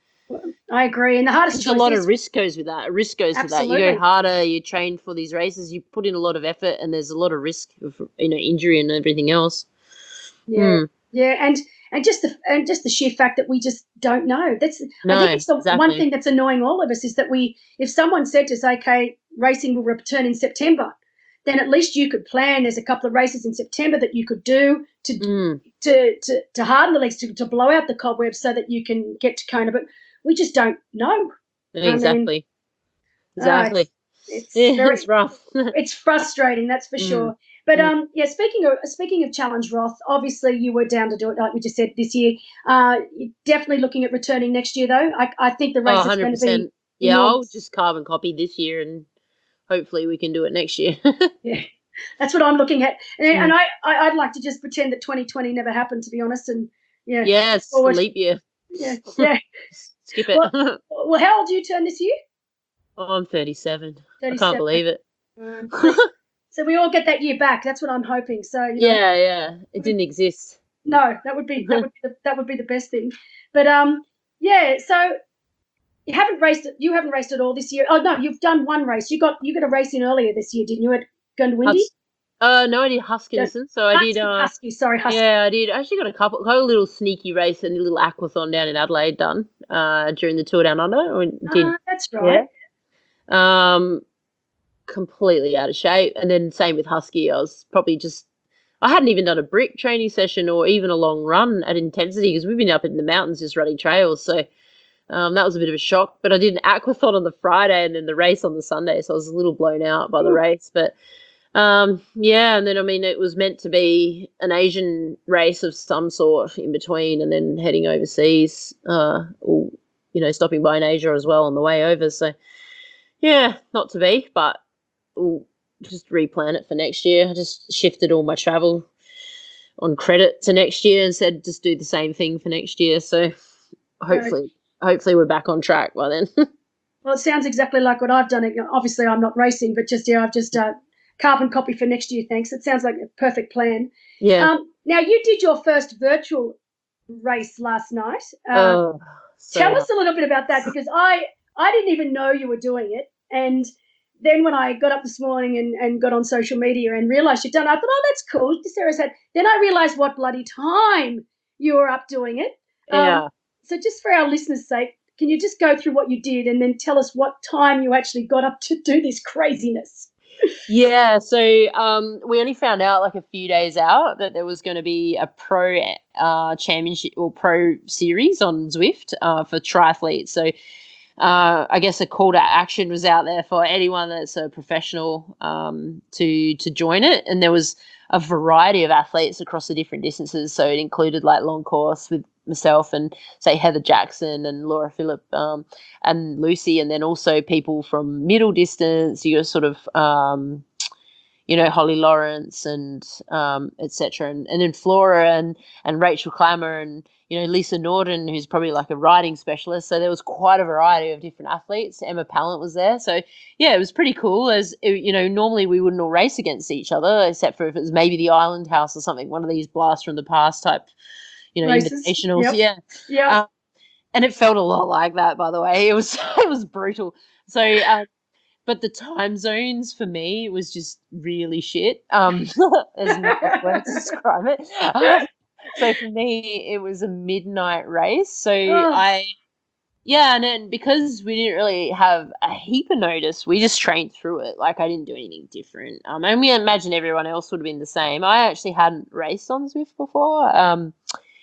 I agree. And the hardest There's a choice lot is of risk goes with that. Risk goes with that. You absolutely. go harder, you train for these races, you put in a lot of effort, and there's a lot of risk of, you know, injury and everything else. Yeah. Hmm. Yeah, and and just the and just the sheer fact that we just don't know. That's I No, think it's the one exactly. thing that's annoying all of us is that we if someone said to us, okay, racing will return in September, then at least you could plan. There's a couple of races in September that you could do to Mm, to to to harden the legs, to, to blow out the cobwebs so that you can get to Kona. But we just don't know. I mean, exactly. uh, Exactly. it's Yeah, very it's rough. it's frustrating, that's for Mm, sure. But mm. um, yeah. Speaking of speaking of Challenge Roth, obviously you were down to do it, like we just said this year. Uh, you're definitely looking at returning next year, though. I I think the Oh, race is going to be one hundred percent. Yeah, I'll enormous. just carbon copy this year and hopefully we can do it next year. Yeah, that's what I'm looking at. And, Mm. and I, I I'd like to just pretend that twenty twenty never happened, to be honest. And yeah, Yeah, it's a forward. leap year. Yeah, yeah. Skip it. Well, well, how old do you turn this year? Oh, I'm thirty-seven. I can't thirty-seven. believe it. Um, so, so we all get that year back. That's what I'm hoping. So you know, Yeah, yeah. It didn't exist. no, that would be that would be the, that would be the best thing. But um, yeah. So you haven't raced it. You haven't raced at all this year. Oh no, you've done one race. You got you got a race in earlier this year, didn't you? At Gundawindi? Hus- uh, no, I did Huskinson. So I did. Husky, Uh, Husky. Sorry, Husky. yeah, I did. I actually got a couple, got a little sneaky race and a little aquathon down in Adelaide done. Uh, during the tour down under. I did. Ah, that's right. Yeah. Um, completely out of shape, and then same with Husky. I was probably just. I hadn't even done a brick training session or even a long run at intensity because we've been up in the mountains just running trails. So um, that was a bit of a shock. But I did an aquathon on the Friday and then the race on the Sunday, so I was a little blown out by the Ooh. race. But um, yeah, and then I mean it was meant to be an Asian race of some sort in between, and then heading overseas, uh, or you know, stopping by in Asia as well on the way over. So yeah, not to be, but we'll just replan it for next year. I just shifted all my travel on credit to next year and said just do the same thing for next year. So hopefully, hopefully we're back on track by then. Well, it sounds exactly like what I've done. Obviously, I'm not racing, but just yeah, I've just uh, carbon copy for next year. Thanks. It sounds like a perfect plan. Yeah. Um, now you did your first virtual race last night. Uh, oh, so tell nice. us a little bit about that because I I didn't even know you were doing it, and then when I got up this morning and, and got on social media and realised you'd done it, I thought, oh, that's cool. Sarah's had. Then I realised what bloody time you were up doing it. Yeah. Um, so just for our listeners' sake, can you just go through what you did and then tell us what time you actually got up to do this craziness? Yeah, so um, we only found out like a few days out that there was going to be a pro uh, championship or pro series on Zwift uh, for triathletes. So uh, I guess a call to action was out there for anyone that's a professional um, to to join it, and there was a variety of athletes across the different distances. So it included like long course with myself and say Heather Jackson and Laura Phillip um, and Lucy, and then also people from middle distance. You got sort of um, you know, Holly Lawrence and um, et cetera. And, and then Flora and, and Rachel Clammer and, you know, Lisa Norton, who's probably like a riding specialist. So there was quite a variety of different athletes. Emma Pallant was there. So, yeah, it was pretty cool. As, you know, normally we wouldn't all race against each other, except for if it was maybe the Island House or something, one of these blast from the past type, you know, Races. invitationals. Yep. Yeah. Yeah. Um, and it felt a lot like that, by the way. It was, it was brutal. So, um, but the time zones for me was just really shit. Um, there's no way to describe it. Um, so for me, it was a midnight race. So Oh. I, yeah, and then because we didn't really have a heap of notice, we just trained through it. Like I didn't do anything different. Um, and we imagine everyone else would have been the same. I actually hadn't raced on Zwift before. Um,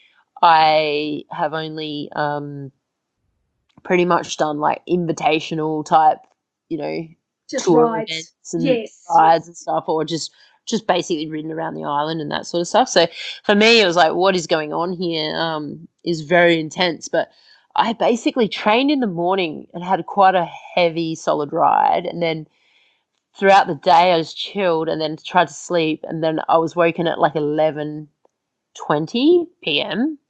I have only um, pretty much done like invitational type, you know, Just tour rides. events and Yes. rides and stuff, or just just basically ridden around the island and that sort of stuff. So for me, it was like, what is going on here um, is very intense. But I basically trained in the morning and had quite a heavy, solid ride, and then throughout the day I was chilled, and then tried to sleep, and then I was woken at like eleven twenty p.m.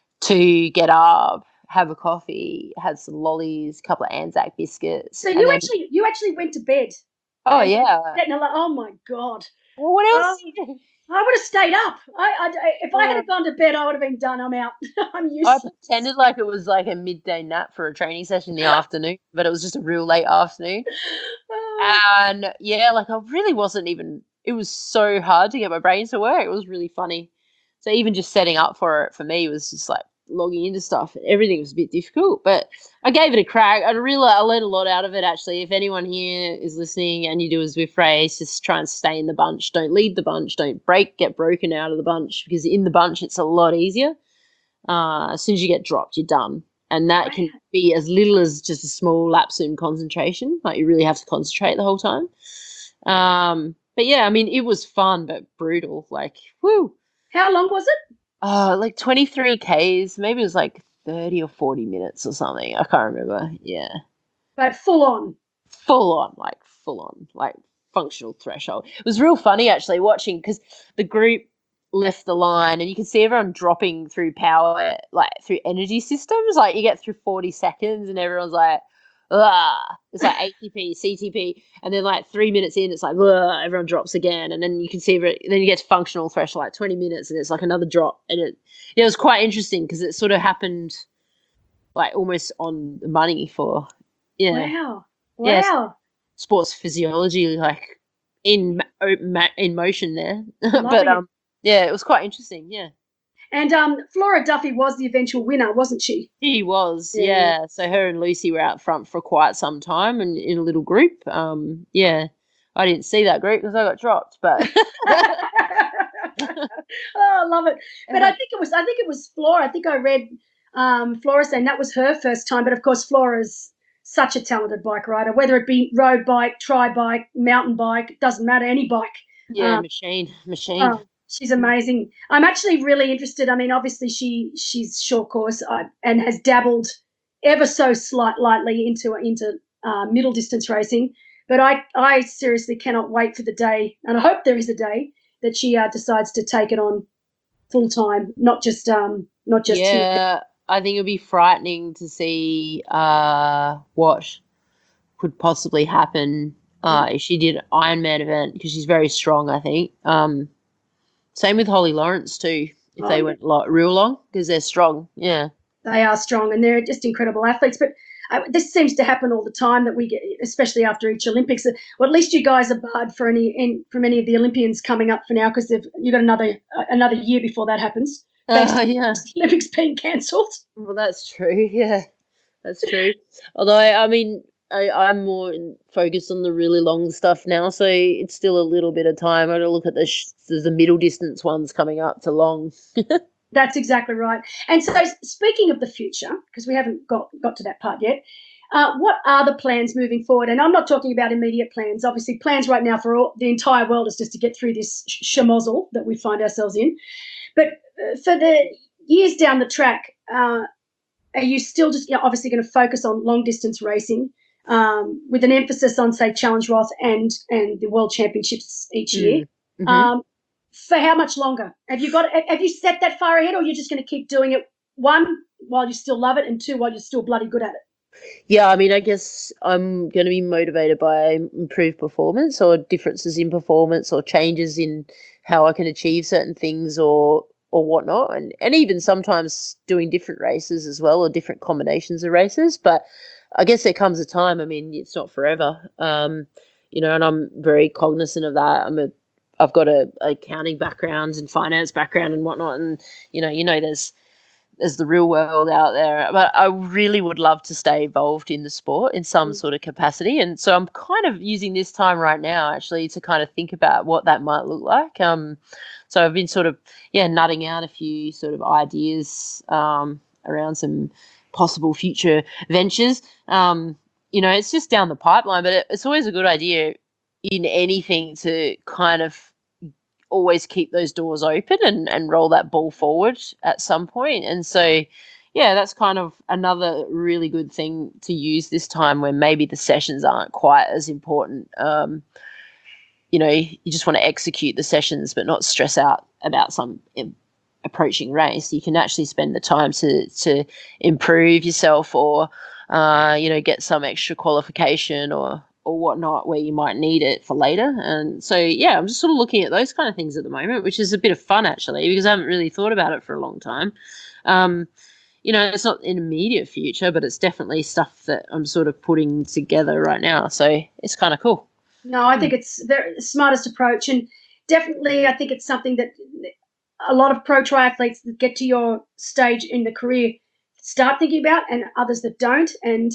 to get up, have a coffee, had some lollies, a couple of Anzac biscuits. So and you then, actually you actually went to bed. oh and- yeah. and you're like, oh my God. Well, what else? Um, I would have stayed up. I, I if I had gone to bed, I would have been done. I'm out. I'm I useless. pretended like it was like a midday nap for a training session in the afternoon, but it was just a real late afternoon. Oh, And yeah, like I really wasn't even, it was so hard to get my brain to work. It was really funny. So even just setting up for it for me was just like logging into stuff. Everything was a bit difficult, but I gave it a crack. I really, I learned a lot out of it actually. If anyone here is listening and you do a Zwift race, just try and stay in the bunch. Don't leave the bunch. Don't break, get broken out of the bunch, because in the bunch it's a lot easier. Uh, as soon as you get dropped, you're done. And that can be as little as just a small lapse in concentration. Like you really have to concentrate the whole time. Um, but yeah, I mean, it was fun, but brutal. Like, whoo. how long was it? Uh, like twenty-three Ks, maybe it was like thirty or forty minutes or something. I can't remember. Yeah. But full on. Full on, like full on, like functional threshold. It was real funny actually watching, because the group left the line and you can see everyone dropping through power, like through energy systems. Like you get through forty seconds and everyone's like, ah, it's like A T P, C T P, and then like three minutes in, it's like, ah, everyone drops again, and then you can see, every, then you get to functional threshold like twenty minutes, and it's like another drop, and it, yeah, it was quite interesting because it sort of happened like almost on the money for, yeah, Wow. Wow. Yes. sports physiology, like in in motion there, but Loving it. um, yeah, it was quite interesting, yeah. And um, Flora Duffy was the eventual winner, wasn't she? She was, Yeah. yeah. So her and Lucy were out front for quite some time, and in a little group. Um, yeah, I didn't see that group because I got dropped, but Oh, I love it. But I think it was I think it was Flora. I think I read um, Flora saying that was her first time. But of course, Flora's such a talented bike rider, whether it be road bike, tri bike, mountain bike, doesn't matter, any bike. yeah, Um, machine, machine. Oh, she's amazing. I'm actually really interested. I mean, obviously she she's short course uh, and has dabbled ever so slight lightly into into uh, middle distance racing. But I I seriously cannot wait for the day, and I hope there is a day that she uh, decides to take it on full time, not just um not just here. yeah, I think it'd be frightening to see uh what could possibly happen uh if she did an Ironman event, because she's very strong, I think. Um, same with Holly Lawrence too, if Oh, they yeah. went lo- real long, because they're strong. Yeah. They are strong and they're just incredible athletes. But uh, this seems to happen all the time that we get, especially after each Olympics. Uh, Well, at least you guys are barred for any in, from any of the Olympians coming up for now, because you've got another uh, another year before that happens. Thanks Uh, to yeah. the Olympics being cancelled. Well, that's true. Yeah, that's true. Although, I mean, I, I'm more in- focused on the really long stuff now, so it's still a little bit of time. I got to look at the sh- the middle distance ones coming up to long. That's exactly right. And so, speaking of the future, because we haven't got, got to that part yet, uh, what are the plans moving forward? And I'm not talking about immediate plans. Obviously, plans right now for all, the entire world is just to get through this sh- schmozzle that we find ourselves in. But uh, for the years down the track, uh, are you still just, you know, obviously going to focus on long distance racing um, with an emphasis on, say, Challenge Roth and and the World Championships each year? Mhm. Um, for how much longer? Have you got? Have you set that far ahead, or you're just going to keep doing it? One, while you still love it, and two, while you're still bloody good at it. Yeah, I mean, I guess I'm going to be motivated by improved performance, or differences in performance, or changes in how I can achieve certain things, or or whatnot, and and even sometimes doing different races as well, or different combinations of races. But I guess there comes a time. I mean, it's not forever, um, you know, and I'm very cognizant of that. I'm a I've got a, a accounting background and finance background and whatnot, and you know, you know, there's there's the real world out there. But I really would love to stay involved in the sport in some Mm. sort of capacity, and so I'm kind of using this time right now actually to kind of think about what that might look like. Um, so I've been sort of yeah nutting out a few sort of ideas um, around some possible future ventures. Um, you know, it's just down the pipeline, but it, it's always a good idea in anything to kind of always keep those doors open and, and roll that ball forward at some point. And so, yeah, that's kind of another really good thing to use this time when maybe the sessions aren't quite as important. Um, you know, you just want to execute the sessions but not stress out about some approaching race. You can actually spend the time to to improve yourself or, uh, you know, get some extra qualification or or whatnot where you might need it for later. And so, yeah, I'm just sort of looking at those kind of things at the moment, which is a bit of fun actually, because I haven't really thought about it for a long time. Um, you know, it's not in immediate future, but it's definitely stuff that I'm sort of putting together right now. So it's kind of cool. No, I think it's the smartest approach. And definitely I think it's something that a lot of pro triathletes that get to your stage in the career start thinking about, and others that don't. And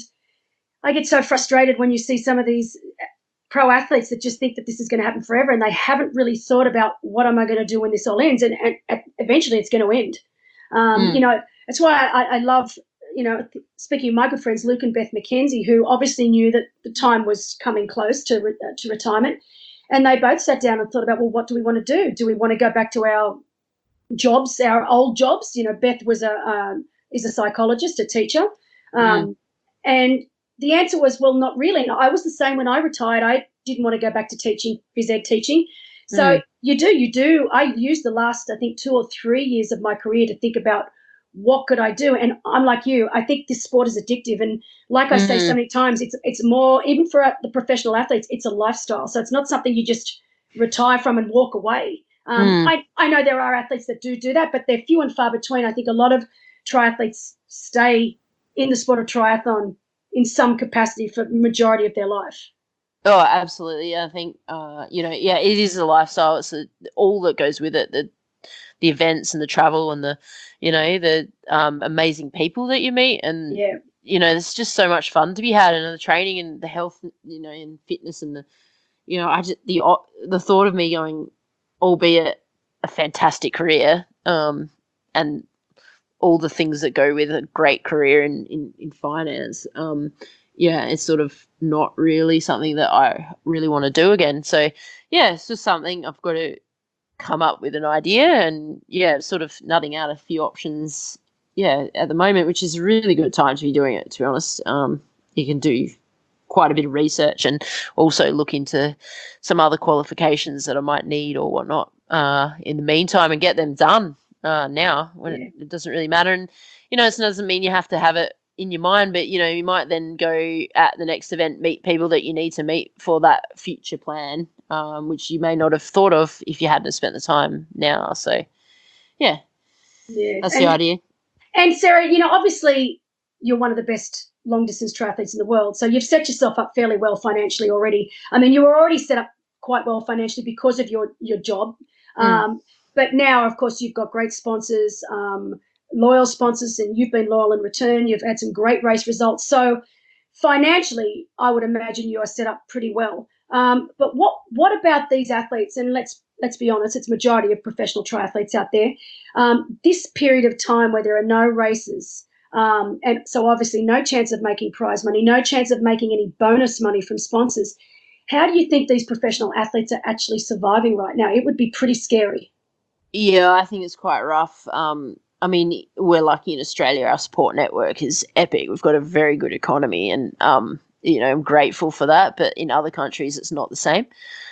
I get so frustrated when you see some of these pro athletes that just think that this is going to happen forever, and they haven't really thought about what am I going to do when this all ends, and, and, and eventually it's going to end. Um, mm. You know, that's why I, I love, you know, speaking of my good friends, Luke and Beth McKenzie, who obviously knew that the time was coming close to re- uh, to retirement, and they both sat down and thought about, well, what do we want to do? Do we want to go back to our jobs, our old jobs? You know, Beth was a um, is a psychologist, a teacher, um, mm. and the answer was, well, not really. And I was the same when I retired. I didn't want to go back to teaching, phys ed teaching. So mm. you do, you do. I used the last, I think, two or three years of my career to think about what could I do. And I'm like you. I think this sport is addictive. And like I mm-hmm. say so many times, it's it's more, even for the professional athletes, it's a lifestyle. So it's not something you just retire from and walk away. Um, mm. I, I know there are athletes that do do that, but they're few and far between. I think a lot of triathletes stay in the sport of triathlon in some capacity for the majority of their life. Oh, absolutely. I think, uh, you know, yeah, it is a lifestyle. It's a, all that goes with it, the the events and the travel and the, you know, the um, amazing people that you meet. And, yeah. you know, there's just so much fun to be had, and the training and the health, you know, and fitness and the, you know, I just, the, the thought of me going, albeit a fantastic career, um, and all the things that go with a great career in, in, in finance, um, yeah, it's sort of not really something that I really want to do again. So, yeah, it's just something I've got to come up with an idea and, yeah, sort of nutting out a few options, yeah, at the moment, which is a really good time to be doing it, to be honest. Um, you can do quite a bit of research and also look into some other qualifications that I might need or whatnot uh, in the meantime and get them done. Uh, now when yeah. it, it doesn't really matter. And, you know, it doesn't mean you have to have it in your mind, but, you know, you might then go at the next event, meet people that you need to meet for that future plan, um, which you may not have thought of if you hadn't spent the time now. So, yeah, yeah. that's and, the idea. And Sarah, you know, obviously you're one of the best long distance triathletes in the world. So you've set yourself up fairly well financially already. I mean, you were already set up quite well financially because of your, your job. Mm. Um, But now, of course, you've got great sponsors, um, loyal sponsors, and you've been loyal in return. You've had some great race results. So financially, I would imagine you are set up pretty well. Um, but what what about these athletes? And let's let's be honest, it's a majority of professional triathletes out there. Um, this period of time where there are no races, um, and so obviously no chance of making prize money, no chance of making any bonus money from sponsors. How do you think these professional athletes are actually surviving right now? It would be pretty scary. Yeah, I think it's quite rough. Um, I mean, we're lucky in Australia. Our support network is epic. We've got a very good economy and, um, you know, I'm grateful for that. But in other countries, it's not the same.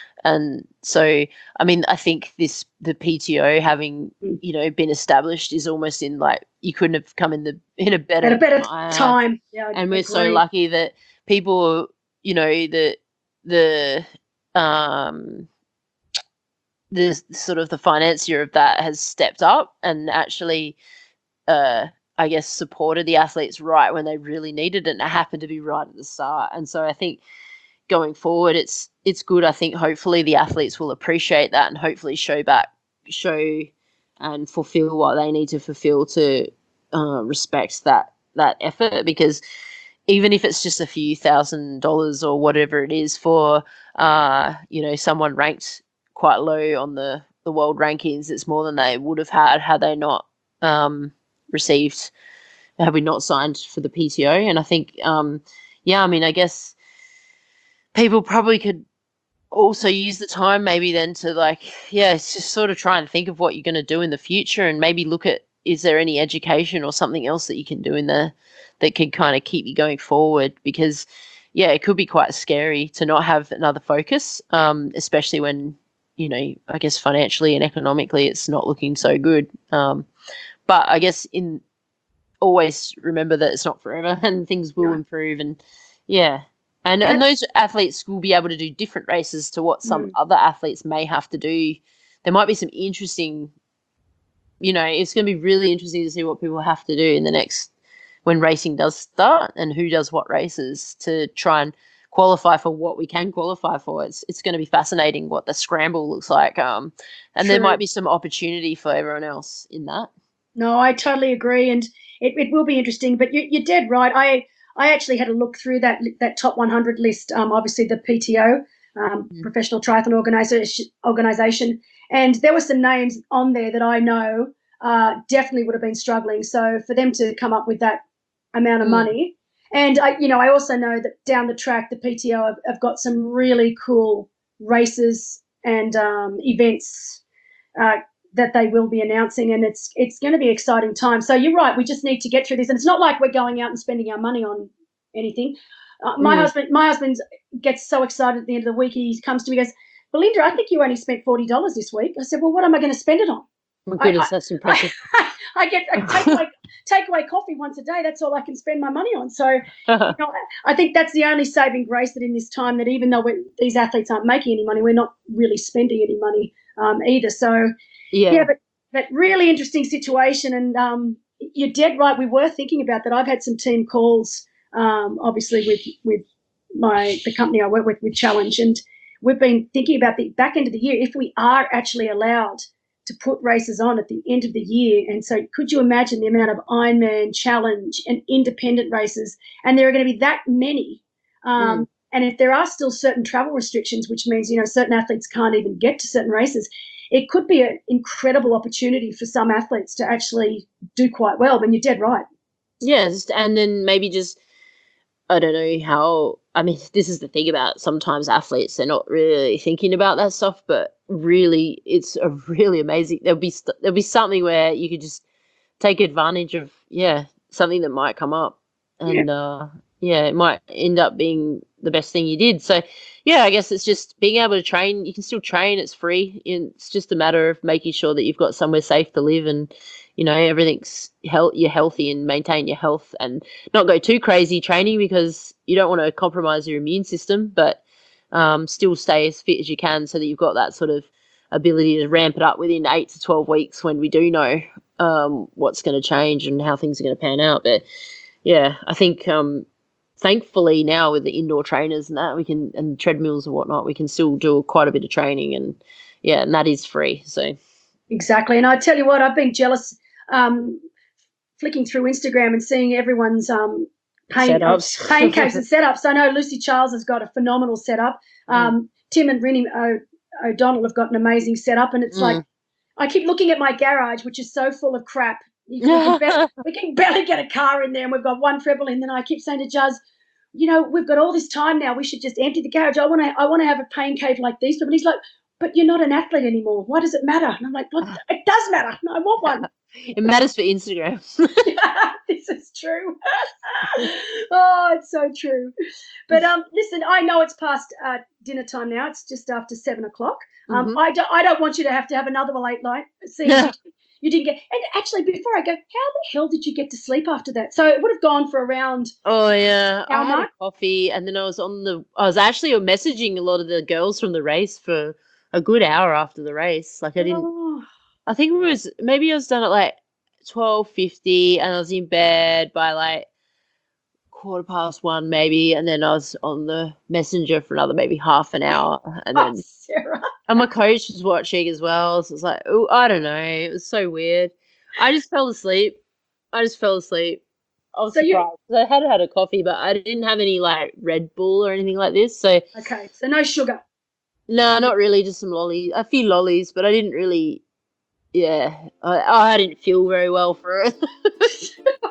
And so, I mean, I think this the P T O having, you know, been established is almost in like you couldn't have come in the in a better, At a better time. time. Yeah, and we're so lucky that people, you know, the the um. the sort of the financier of that has stepped up and actually, uh, I guess, supported the athletes right when they really needed it, and it happened to be right at the start. And so I think going forward, it's it's good. I think hopefully the athletes will appreciate that and hopefully show back, show and fulfill what they need to fulfill to uh, respect that that effort, because even if it's just a few thousand dollars or whatever it is for, uh, you know, someone ranked quite low on the, the world rankings, it's more than they would have had had they not um, received, had we not signed for the P T O. And I think, um, yeah, I mean, I guess people probably could also use the time maybe then to like, yeah, it's just sort of try and think of what you're going to do in the future and maybe look at, is there any education or something else that you can do in there that could kind of keep you going forward? Because, yeah, it could be quite scary to not have another focus, um, especially when, you know, I guess financially and economically it's not looking so good. Um, but I guess in always remember that it's not forever and things will No. improve. And yeah, and, And and it's- those athletes will be able to do different races to what some Mm. other athletes may have to do. There might be some interesting, you know, it's going to be really interesting to see what people have to do in the next, when racing does start and who does what races to try and qualify for what we can qualify for. It's it's going to be fascinating what the scramble looks like. Um, and there True. might be some opportunity for everyone else in that. No, I totally agree, and it, it will be interesting. But you, you're dead right. I I actually had a look through that that top one hundred list. Um, obviously the P T O, um, Mm. Professional Triathlon Organization, organization, and there were some names on there that I know uh, definitely would have been struggling. So for them to come up with that amount of Mm. money, and I, you know, I also know that down the track the P T O have, have got some really cool races and um, events. Uh, that they will be announcing, and it's it's going to be an exciting time. So you're right, we just need to get through this, and it's not like we're going out and spending our money on anything. Uh, my Mm. husband, my husband gets so excited at the end of the week. He comes to me and goes, "Belinda, I think you only spent forty dollars this week." I said, "Well, what am I going to spend it on?" My I, goodness, I, that's impressive. I, I get a takeaway takeaway coffee once a day. That's all I can spend my money on. So you know, I think that's the only saving grace, that in this time, that even though we're, these athletes aren't making any money, we're not really spending any money um, either. So yeah. yeah, but that really interesting situation, and um, you're dead right. We were thinking about that. I've had some team calls, um, obviously with with my the company I work with, with Challenge, and we've been thinking about the back end of the year if we are actually allowed to put races on at the end of the year. And so, could you imagine the amount of Ironman, Challenge, and independent races? And there are going to be that many. Um, Mm. And if there are still certain travel restrictions, which means you know certain athletes can't even get to certain races, it could be an incredible opportunity for some athletes to actually do quite well. But you're dead right. Yes, and then maybe just, I don't know how, I mean, this is the thing about sometimes athletes, they're not really thinking about that stuff, but really it's a really amazing, there'll be st- there'll be something where you could just take advantage of, yeah, something that might come up, Yeah. and uh yeah, it might end up being the best thing you did. So yeah, I guess it's just being able to train. You can still train, it's free, and it's just a matter of making sure that you've got somewhere safe to live, and you know everything's health, you're healthy and maintain your health, and not go too crazy training because you don't want to compromise your immune system, but um, still stay as fit as you can so that you've got that sort of ability to ramp it up within eight to twelve weeks when we do know um, what's going to change and how things are going to pan out. But yeah, I think um, thankfully now with the indoor trainers and that, we can, and treadmills and whatnot, we can still do quite a bit of training, and yeah, and that is free. So Exactly. And I tell you what, I've been jealous um, flicking through Instagram and seeing everyone's um, pain, setups. pain caves and setups. I know Lucy Charles has got a phenomenal setup. Um, Tim and Rinny O- O'Donnell have got an amazing setup. And it's Mm. like, I keep looking at my garage, which is so full of crap. We can, barely, we can barely get a car in there, and we've got one treble in. Then I keep saying to Juz, you know, we've got all this time now. We should just empty the garage. I want to, I want to have a pain cave like these. But he's like, but you're not an athlete anymore. Why does it matter? And I'm like, well, it does matter. I want one. It matters for Instagram. This is true. Oh, it's so true. But um, listen, I know it's past uh, dinner time now. It's just after seven o'clock. Um, Mhm. I don't, I don't want you to have to have another late night. See, you, you didn't get. And actually, before I go, how the hell did you get to sleep after that? So it would have gone for around. Oh yeah, I Hour had a mark? coffee, and then I was on the. I was actually messaging a lot of the girls from the race for a good hour after the race. Like I didn't. Oh, I think it was maybe I was done at like twelve fifty, and I was in bed by like quarter past one maybe, and then I was on the messenger for another maybe half an hour, and oh, then Sarah. and my coach was watching as well. So it's like, oh, I don't know, it was so weird. I just fell asleep. I just fell asleep. I was So you- surprised. 'Cause I had had a coffee, but I didn't have any like Red Bull or anything like this. So Okay, so no sugar. no, not really. Just some lollies, a few lollies, but I didn't really. Yeah, I, I didn't feel very well for it.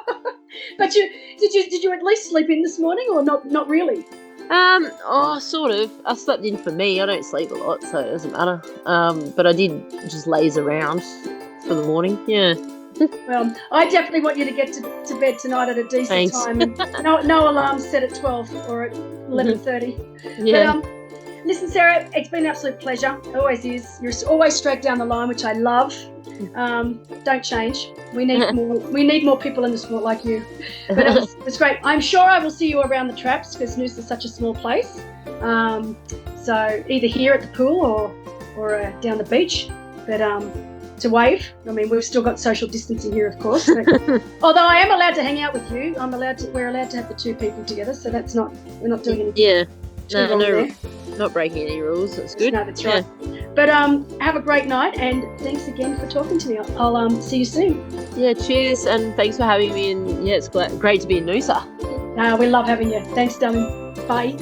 But you did you did you at least sleep in this morning or not? Not really. Um, oh, sort of. I slept in for me. I don't sleep a lot, so it doesn't matter. Um, but I did just laze around for the morning. Yeah. Well, I definitely want you to get to, to bed tonight at a decent Thanks. time. And no, no alarm set at twelve or at eleven thirty. Yeah. But, um, listen, Sarah, it's been an absolute pleasure. It always is. You're always straight down the line, which I love. Um, don't change. We need more. We need more people in the sport like you. But it was, it was great. I'm sure I will see you around the traps because Noosa is such a small place. Um, so either here at the pool or or uh, down the beach. But um, to wave. I mean, we've still got social distancing here, of course. But, although I am allowed to hang out with you, I'm allowed to. We're allowed to have the two people together. So that's not. We're not doing anything. Yeah. Too No, wrong no, there. not breaking any rules. That's good. No, that's right. But um, have a great night, and thanks again for talking to me. I'll, I'll um see you soon. Yeah. Cheers, and thanks for having me. And yeah, it's gla- great to be in Noosa. Uh, we love having you. Thanks, darling. Bye.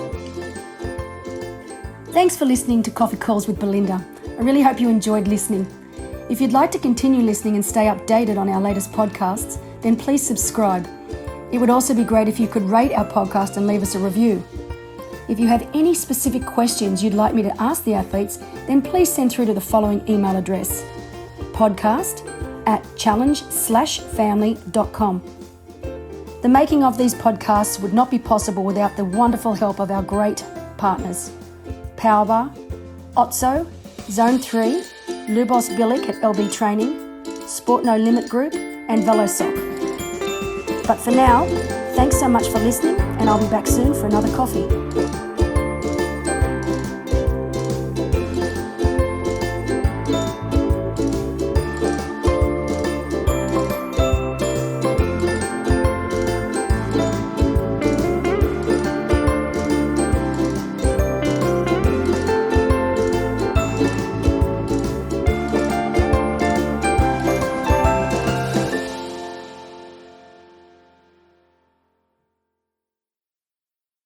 Thanks for listening to Coffee Calls with Belinda. I really hope you enjoyed listening. If you'd like to continue listening and stay updated on our latest podcasts, then please subscribe. It would also be great if you could rate our podcast and leave us a review. If you have any specific questions you'd like me to ask the athletes, then please send through to the following email address: podcast at challenge slash family dot com. The making of these podcasts would not be possible without the wonderful help of our great partners: Powerbar, Otso, Zone three, Lubos Bilic at L B Training, Sport No Limit Group, and VeloSoc. But for now, thanks so much for listening, and I'll be back soon for another coffee.